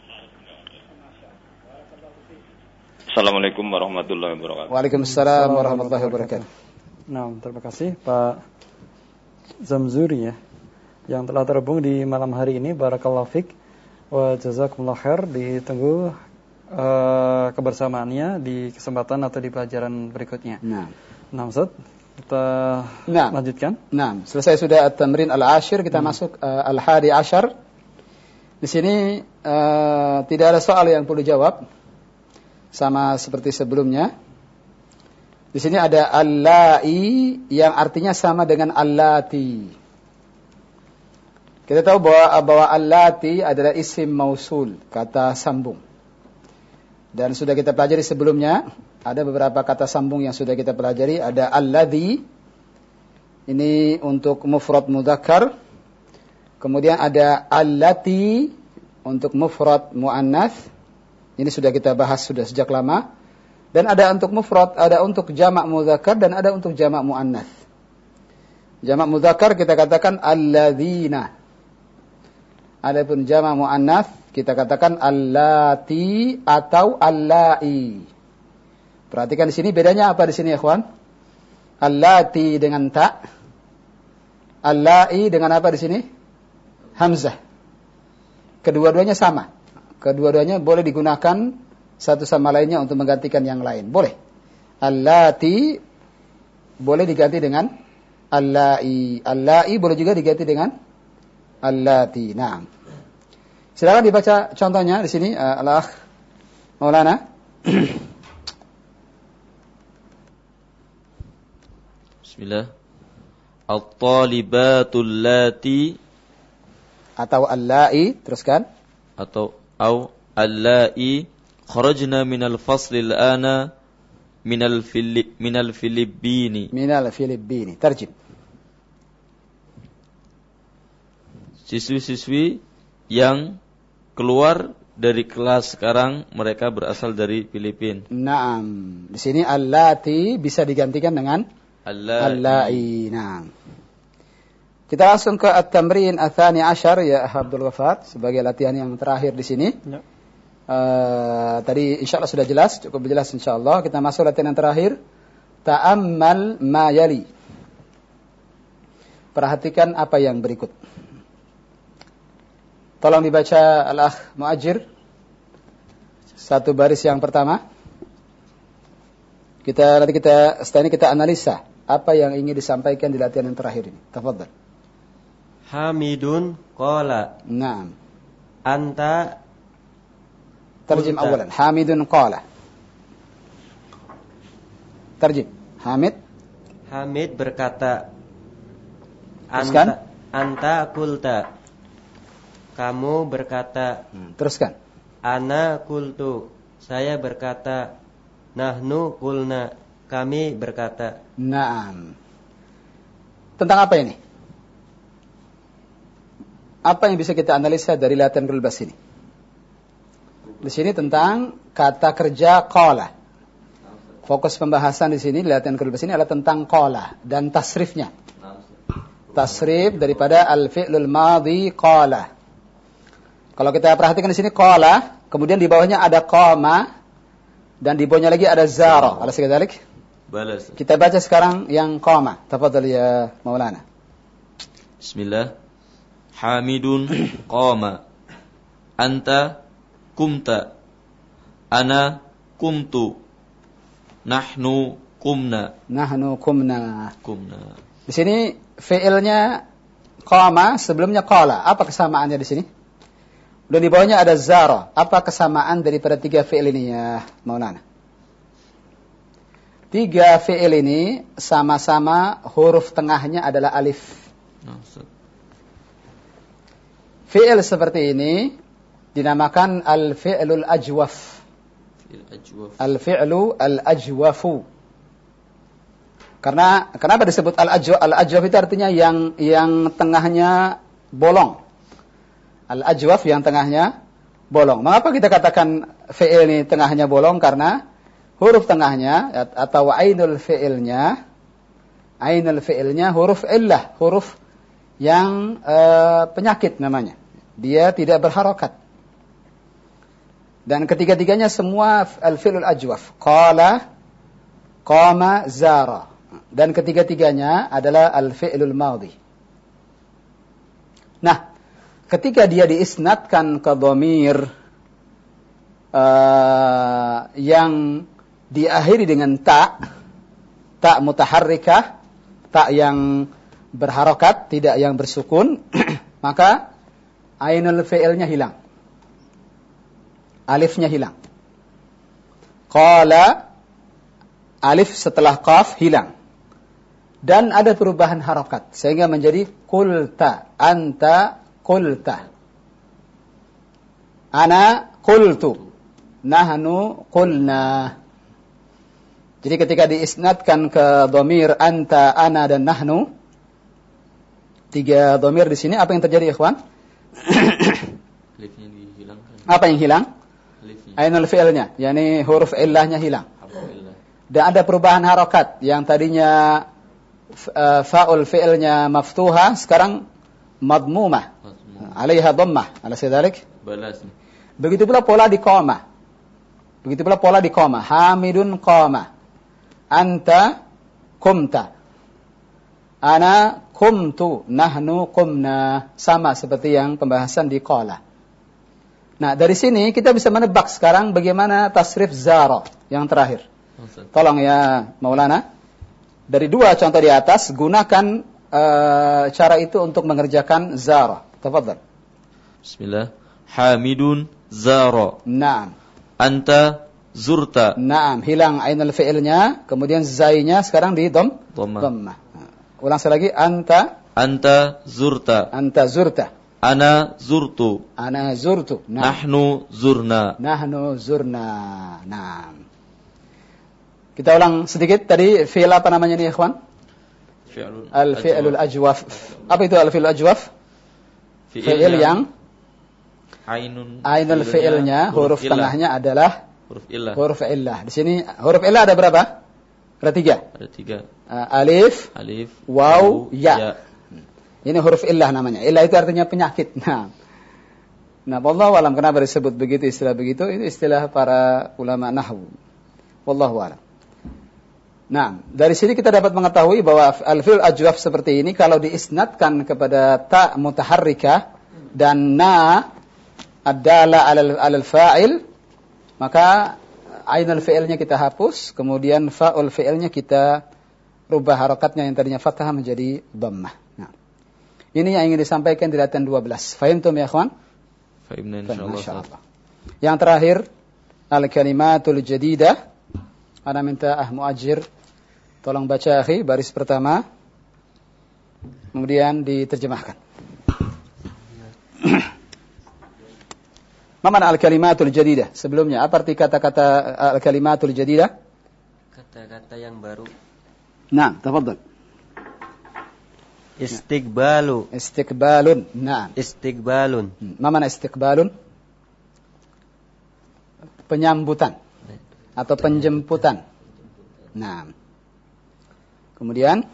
Assalamualaikum warahmatullahi wabarakatuh. Waalaikumsalam warahmatullahi wabarakatuh. Nah, terima kasih Pak Jamzuri ya yang telah terhubung di malam hari ini. Barakallahu fiik wa jazakumullah khair. Ditunggu uh, kebersamaannya di kesempatan atau di pelajaran berikutnya. Nah, nah Ustaz, kita nah. lanjutkan. Nah, selesai sudah at-tamrin al-ashir, kita hmm. masuk uh, al-hadi ashar. Di sini uh, tidak ada soal yang perlu dijawab. Sama seperti sebelumnya. Di sini ada allai yang artinya sama dengan allati. Kita tahu bahwa bahwa allati adalah isim mausul, kata sambung. Dan sudah kita pelajari sebelumnya, ada beberapa kata sambung yang sudah kita pelajari. Ada alladhi, ini untuk mufrad mudzakkar. Kemudian ada allati untuk mufrad muannats. Ini sudah kita bahas sudah sejak lama. Dan ada untuk mufrad, ada untuk jamak mudzakkar dan ada untuk jamak muannats. Jamak mudzakkar kita katakan alladzina. Adapun jamak muannats kita katakan allati atau allai. Perhatikan di sini bedanya apa di sini ya, ikhwan? Allati dengan ta, allai dengan apa di sini? Hamzah. Kedua-duanya sama. Kedua-duanya boleh digunakan satu sama lainnya untuk menggantikan yang lain. Boleh. Allati boleh diganti dengan allai. Allai boleh juga diganti dengan allati. Naam. Silakan dibaca contohnya di sini, uh, Al-Akh Maulana. Bismillah. At-talibatul lati atau allai, teruskan. Atau au allai kharajna minal faslil ana minal filib minal filibbini minal filibbini. Terjem. Siswi-siswi yang keluar dari kelas sekarang mereka berasal dari Filipina. Naam. Di sini allati bisa digantikan dengan allai. Naam. Kita langsung ke at-tamrin ats-tsani asyar ya Abdul Ghaffar sebagai latihan yang terakhir di sini. Ya. Uh, tadi insyaallah sudah jelas, cukup jelas insyaallah. Kita masuk latihan yang terakhir. Ta'ammal ma yali. Perhatikan apa yang berikut. Tolong dibaca Al-Akh Muajir. Satu baris yang pertama. Kita nanti kita setelah ini kita analisa apa yang ingin disampaikan di latihan yang terakhir ini. Tafadhal. Hamidun qala. Naam. Anta. Terjem awalan. Hamidun qala. Terjem. Hamid. Hamid berkata. Teruskan. Anta, anta kulta. Kamu berkata. Hmm, teruskan. Ana kultu. Saya berkata. Nahnu kulna. Kami berkata. Naam. Tentang apa ini? Apa yang bisa kita analisa dari latihan kulbas ini? Di sini tentang kata kerja qala. Fokus pembahasan di sini latihan kulbas ini adalah tentang qala dan tasrifnya. Tasrif daripada al-fi'lul madhi qala. Kalau kita perhatikan di sini qala, kemudian di bawahnya ada qama dan di bawahnya lagi ada zara. Alas kadzalik? Balas. Kita baca sekarang yang qama. Tafadhal ya Maulana. Bismillah. Hamidun qama. Anta kumta. Ana kumtu. Nahnu kumna. Nahnu kumna. Kumna. Di sini fi'ilnya qama, sebelumnya qala. Apa kesamaannya di sini? Dan di bawahnya ada zara. Apa kesamaan daripada tiga fi'il ini ya Maulana? Tiga fi'il ini sama-sama huruf tengahnya adalah alif. Fi'il seperti ini dinamakan al-fi'lul ajwaf. Al-fi'lu al-ajwafu. Karena kenapa disebut al-ajwaf? Al-ajwaf itu artinya yang yang tengahnya bolong. Al-ajwaf yang tengahnya bolong. Mengapa kita katakan fi'il ini tengahnya bolong? Karena huruf tengahnya atau ainul fi'ilnya, ainul fi'ilnya huruf illah, huruf yang uh, penyakit namanya. Dia tidak berharokat. Dan ketiga-tiganya semua al-fi'lul ajwaf. Qala, qama, zara. Dan ketiga-tiganya adalah al-fi'lul madhi. Nah, ketika dia diisnadkan ke dhamir uh, yang diakhiri dengan ta, ta mutaharrikah, ta yang berharokat, tidak yang bersukun, maka ainul fi'ilnya hilang. Alifnya hilang. Qala, alif setelah qaf hilang. Dan ada perubahan harokat. Sehingga menjadi kulta, anta kulta. Ana kultu. Nahnu kulna. Jadi ketika diisnadkan ke dhamir anta, ana, dan nahnu, tiga dhamir di sini, apa yang terjadi ikhwan? Alifnya dihilangkan. Apa yang hilang? Alifnya. Ainul fi'ilnya, yakni huruf illahnya hilang. Harfu illah. Dan ada perubahan harokat yang tadinya uh, fa'ul fi'ilnya maftuha, sekarang madmumah. Madmumah. Alaiha dhammah. Alaysa dzalik? Balas. Begitu pula pola di qamah. Begitu pula pola di qamah. Hamidun qamah. Anta kumta. Ana kumtu. Nahnu kumna. Sama seperti yang pembahasan di qala. Nah, dari sini kita bisa menebak sekarang bagaimana tasrif zara yang terakhir. Tolong ya Maulana. Dari dua contoh di atas, gunakan uh, cara itu untuk mengerjakan zara. Tafadhal. Bismillah. Hamidun zara. Naam. Anta zurta. Naam, hilang ainul fi'ilnya, kemudian zainya sekarang di dham Dhammah. dhammah. Ulang sekali lagi, anta Anta zurta. anta zurta. Ana zurtu. Ana zurtu. Naam. Nahnu zurna. Nahnu zurna. Naam. Kita ulang sedikit tadi fi'il apa namanya nih, ikhwan? Fi'lun Al-fi'lul ajwaf. Apa itu al-fi'lul ajwaf? Fi'il yang ainun ainul fi'ilnya, huruf tengahnya adalah huruf illah. Huruf illah. Di sini huruf illah ada berapa? Ada tiga. Ada tiga. Uh, alif, Alif, waw, ya. ya. Ini huruf illah namanya. Illah itu artinya penyakit. Nah, nah, wallahu alam kenapa disebut begitu, istilah begitu? Itu istilah para ulama nahwu. Wallahu alam. Nah, dari sini kita dapat mengetahui bahwa al-fi'l ajwaf seperti ini kalau diisnadkan kepada ta mutaharrikah dan na ad-dala 'alal 'alal fa'il, maka ainul fi'ilnya kita hapus, kemudian fa'ul fi'ilnya kita rubah harakatnya yang tadinya fathah menjadi dhammah. Nah, ini yang ingin disampaikan di latihan dua belas. Fahimtum ya ikhwan? Fahimna insyaallah. Yang terakhir, al-kalimatul jadidah. Ana minta ah muajir tolong baca akhi baris pertama, kemudian diterjemahkan. Mana al-kalimatul jadidah? Sebelumnya, apa arti kata-kata al-kalimatul jadidah? Kata-kata yang baru. Nah, tafadhal. Istiqbalu. Istiqbalun. Nah. Istiqbalun. Ma mana istiqbalun? Penyambutan atau penjemputan. Nah. Kemudian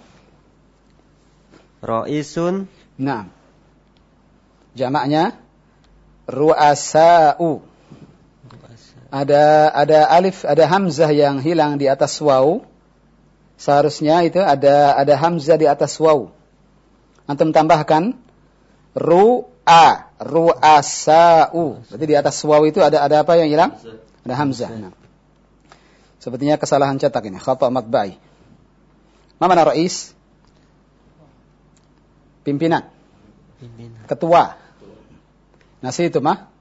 Ra'isun. Nah. Jamaknya ru'asa'u. Ada ada alif, ada hamzah yang hilang di atas waw. Seharusnya itu ada ada hamzah di atas waw. Antum tambahkan ru'a, ru'asa'u. Berarti di atas waw itu ada ada apa yang hilang? Ada hamzah. Nah. Sepertinya kesalahan cetak ini, khata' matba'i. Ma mana ra'is? Pimpinan. Pimpinan. Ketua. Nasi itu mah.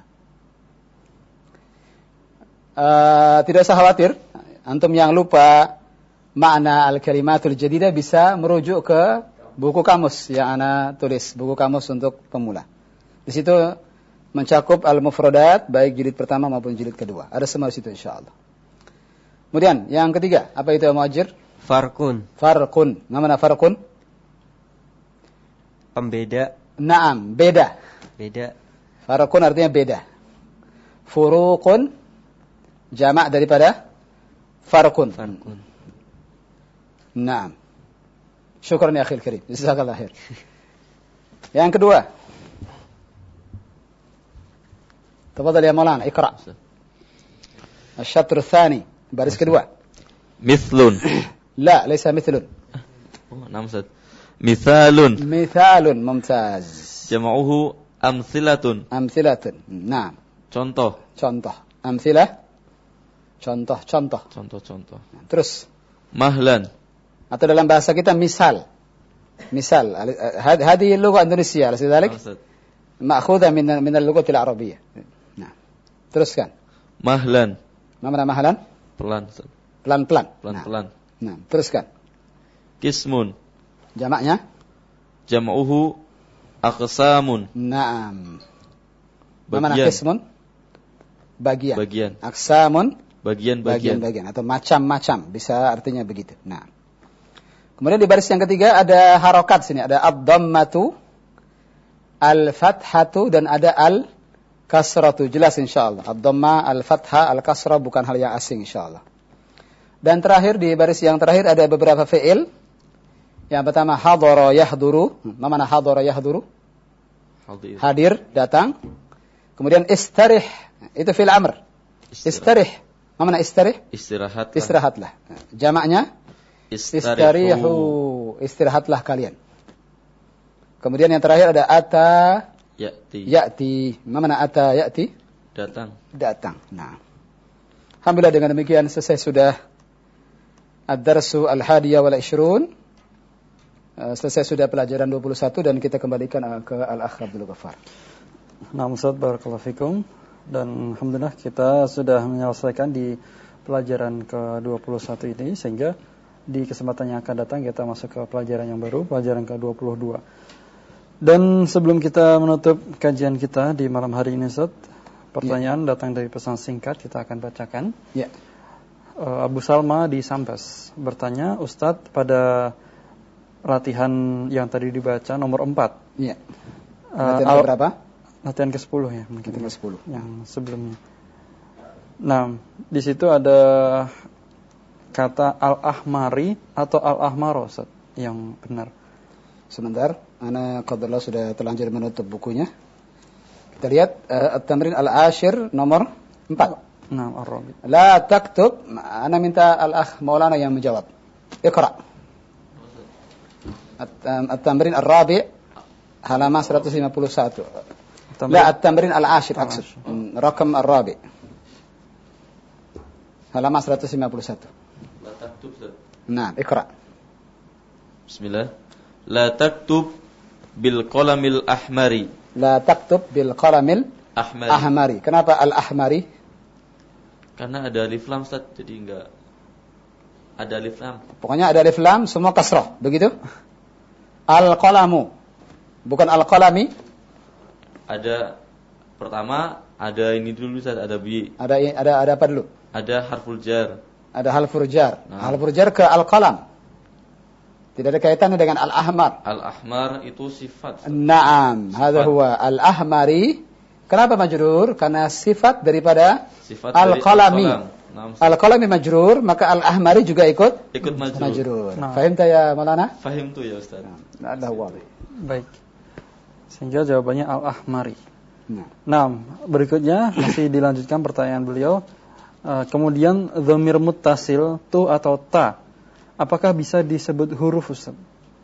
Uh, tidak usah khawatir. Antum yang lupa makna al-kalimatul jadidah bisa merujuk ke buku kamus yang ana tulis, buku kamus untuk pemula. Di situ mencakup al-mufradat baik jilid pertama maupun jilid kedua. Ada semua di situ insyaallah. Kemudian yang ketiga, apa itu muajir? Farkun. Farkun. Mana farkun? Pembeda. Naam, beda. Beda. Farkun artinya beda. Furuqun jamak daripada farkun. Farkun. Naam. Syukran ya akhil karim. Jazakallah khair. Yang kedua. Tafadhal ya Maulana, iqra. Asy-syatr tsani, baris kedua. Mithlun. La, laysa mithlun. Oh, nama Ustaz. Mithalun. Mithalun, mumtaz. Jama'uhu amthilatun. Amthilatun. Naam. Contoh. Contoh. Amthilah. Contoh, contoh. Contoh-contoh. Terus. Mahlan. Atau dalam bahasa kita misal. Misal. Hadihi lughah Indonesia. Alaysa dzalik? Ma'khudha min min al-lughah al-arabiyyah. Nah. Teruskan. Mahlan. Mana mahlan? Pelan. Ustaz. Pelan-pelan. Pelan-pelan. Nah, teruskan. Kismun. Jamaknya? Jam'uhu aqsamun. Naam. Mana Bagian. qismun? Bagian. Bagian. Aksamun? Bagian-bagian. Bagian-bagian atau macam-macam, bisa artinya begitu. Nah. Kemudian di baris yang ketiga ada harokat sini, ada ad-dhammatu, al-fathatu dan ada al kasratu, jelas insyaallah. Ad-dhamma, al-fathah, al-kasrah bukan hal yang asing insyaallah. Dan terakhir di baris yang terakhir ada beberapa fi'il. Yang pertama hadara yahduru. Apa makna hadara yahduru? Hadir. Hadir, datang. Kemudian istarih, itu fi'il amr. Istarih. Apa makna istarih? Istirahat. Istirahatlah. Jamaknya istarihu. Istirahatlah kalian. Kemudian yang terakhir ada ata Ya'ti. Ya'ti. Mana ata ya'ti? Datang. Datang. Nah. Alhamdulillah dengan demikian selesai sudah ad-darsu al-hadiyah wal ishrun. Uh, selesai sudah pelajaran dua puluh satu dan kita kembalikan uh, ke Al-Akh Abdul Ghaffar. Nah, Ustaz, barakallahu fikum. Dan alhamdulillah kita sudah menyelesaikan di pelajaran ke dua puluh satu ini, sehingga di kesempatan yang akan datang kita masuk ke pelajaran yang baru, pelajaran ke dua puluh dua. Dan sebelum kita menutup kajian kita di malam hari ini, Ustaz, pertanyaan ya. datang dari pesan singkat, kita akan bacakan. Ya. Uh, Abu Salma di Sampes bertanya, Ustaz, pada latihan yang tadi dibaca nomor empat. Iya. Latihan uh, ke berapa? Latihan ke sepuluh ya, mungkin ke sepuluh. Yang sebelumnya. Nah, di situ ada kata al-ahmari atau al-ahmaro, Ustaz, yang benar. Sebentar, ana qadarullah sudah terlanjur menutup bukunya. Kita lihat uh, at-tamrin al-ashir nomor empat. Nah, ar-rabi. La taktub, ana minta al-akh Maulana yang menjawab. Iqra. At-tamrin ar-rabi halaman seratus lima puluh satu. La at-tamrin al-ashir aksud. Rakam ar-rabi. Halaman seratus lima puluh satu. La taktub. Nah, iqra. Bismillah. La taktub bil qalamil ahmari. La taktub bil qalamil ahmari. ahmari. Kenapa al-ahmari? Karena ada alif lam, Ustaz, jadi enggak ada alif lam. Pokoknya ada alif lam semua kasrah, begitu? Al-qalamu. Bukan al-qalami. Ada pertama ada ini dulu, Ustaz, ada bi. Ada ada ada apa dulu? Ada harful jar. Ada harful jar. Nah. Harful jar ke al-qalam. Tidak ada kaitannya dengan al-ahmar. Al-ahmar itu sifat. Naam, hadza huwa al-ahmari. Kenapa majrur? Karena sifat daripada sifat al-qalami. Al-qalam. Al-qalami majrur, maka al-ahmari juga ikut ikut majrur. majrur. Nah. Fahim tak ya Maulana? Fahim tuh ya, Ustaz. Nah, ada wadih. Baik. Sehingga jawabannya al-ahmari. Nah. Nah, berikutnya masih dilanjutkan pertanyaan beliau. Uh, kemudian dhamir muttasil tu atau ta, apakah bisa disebut huruf, Ustaz?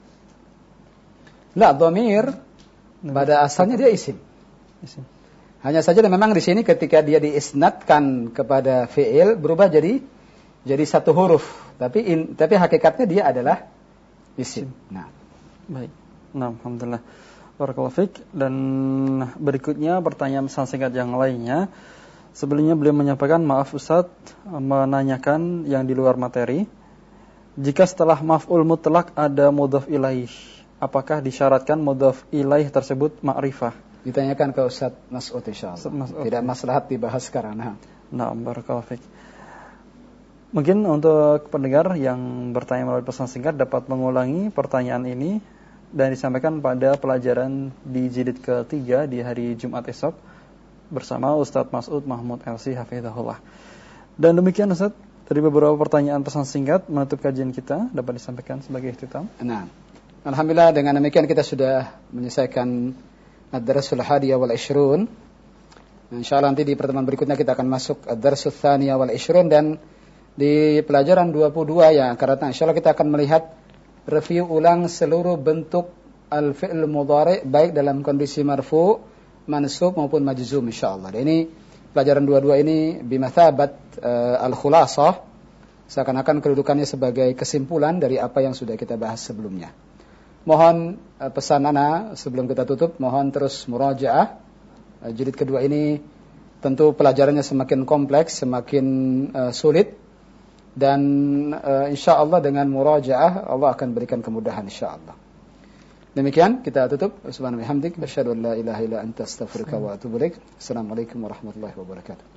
La, dhamir pada asalnya dia isim. Isim. Hanya saja memang di sini ketika dia diisnadkan kepada fi'il berubah jadi jadi satu huruf, tapi in, tapi hakikatnya dia adalah isim. Nah, baik. Nah, alhamdulillah. Barakallahu fiik. Dan berikutnya pertanyaan pesan singkat yang lainnya. Sebelumnya beliau menyampaikan, maaf Ustaz, menanyakan yang di luar materi. Jika setelah maf'ul mutlak ada mudhaf ilaih, apakah disyaratkan mudhaf ilaih tersebut ma'rifah? Ditanyakan ke Ustaz Mas'ud insyaallah. Mas'ud. Tidak maslahat dibahas sekarang. Nah, nah barakallahu fiik. Mungkin untuk pendengar yang bertanya melalui pesan singkat dapat mengulangi pertanyaan ini dan disampaikan pada pelajaran di jilid ketiga di hari Jumat esok bersama Ustaz Mas'ud Mahmud L C hafizahullah. Dan demikian Ustaz, dari beberapa pertanyaan pesan singkat menutup kajian kita dapat disampaikan sebagai ikhtitam. Nah, alhamdulillah dengan demikian kita sudah menyelesaikan ad-darsul hadiyah wal ishrun. Insyaallah nanti di pertemuan berikutnya kita akan masuk ad-darsul tsaniyah wal ishrun, dan di pelajaran dua puluh dua yang akan datang insyaallah kita akan melihat review ulang seluruh bentuk al-fi'l mudhari' baik dalam kondisi marfu', mansub maupun majzum insyaallah. Dan ini pelajaran dua puluh dua ini bimathabat uh, al-khulasah, seakan-akan kedudukannya sebagai kesimpulan dari apa yang sudah kita bahas sebelumnya. Mohon uh, pesan ana sebelum kita tutup, mohon terus murajaah. Uh, jilid kedua ini tentu pelajarannya semakin kompleks, semakin uh, sulit, dan uh, insyaallah dengan murajaah Allah akan berikan kemudahan insyaallah. Demikian kita tutup. Subhanallah hamdik, asyhadu an la ilaha illa anta astaghfiruka wa atubu ilaik. Assalamualaikum warahmatullahi wabarakatuh.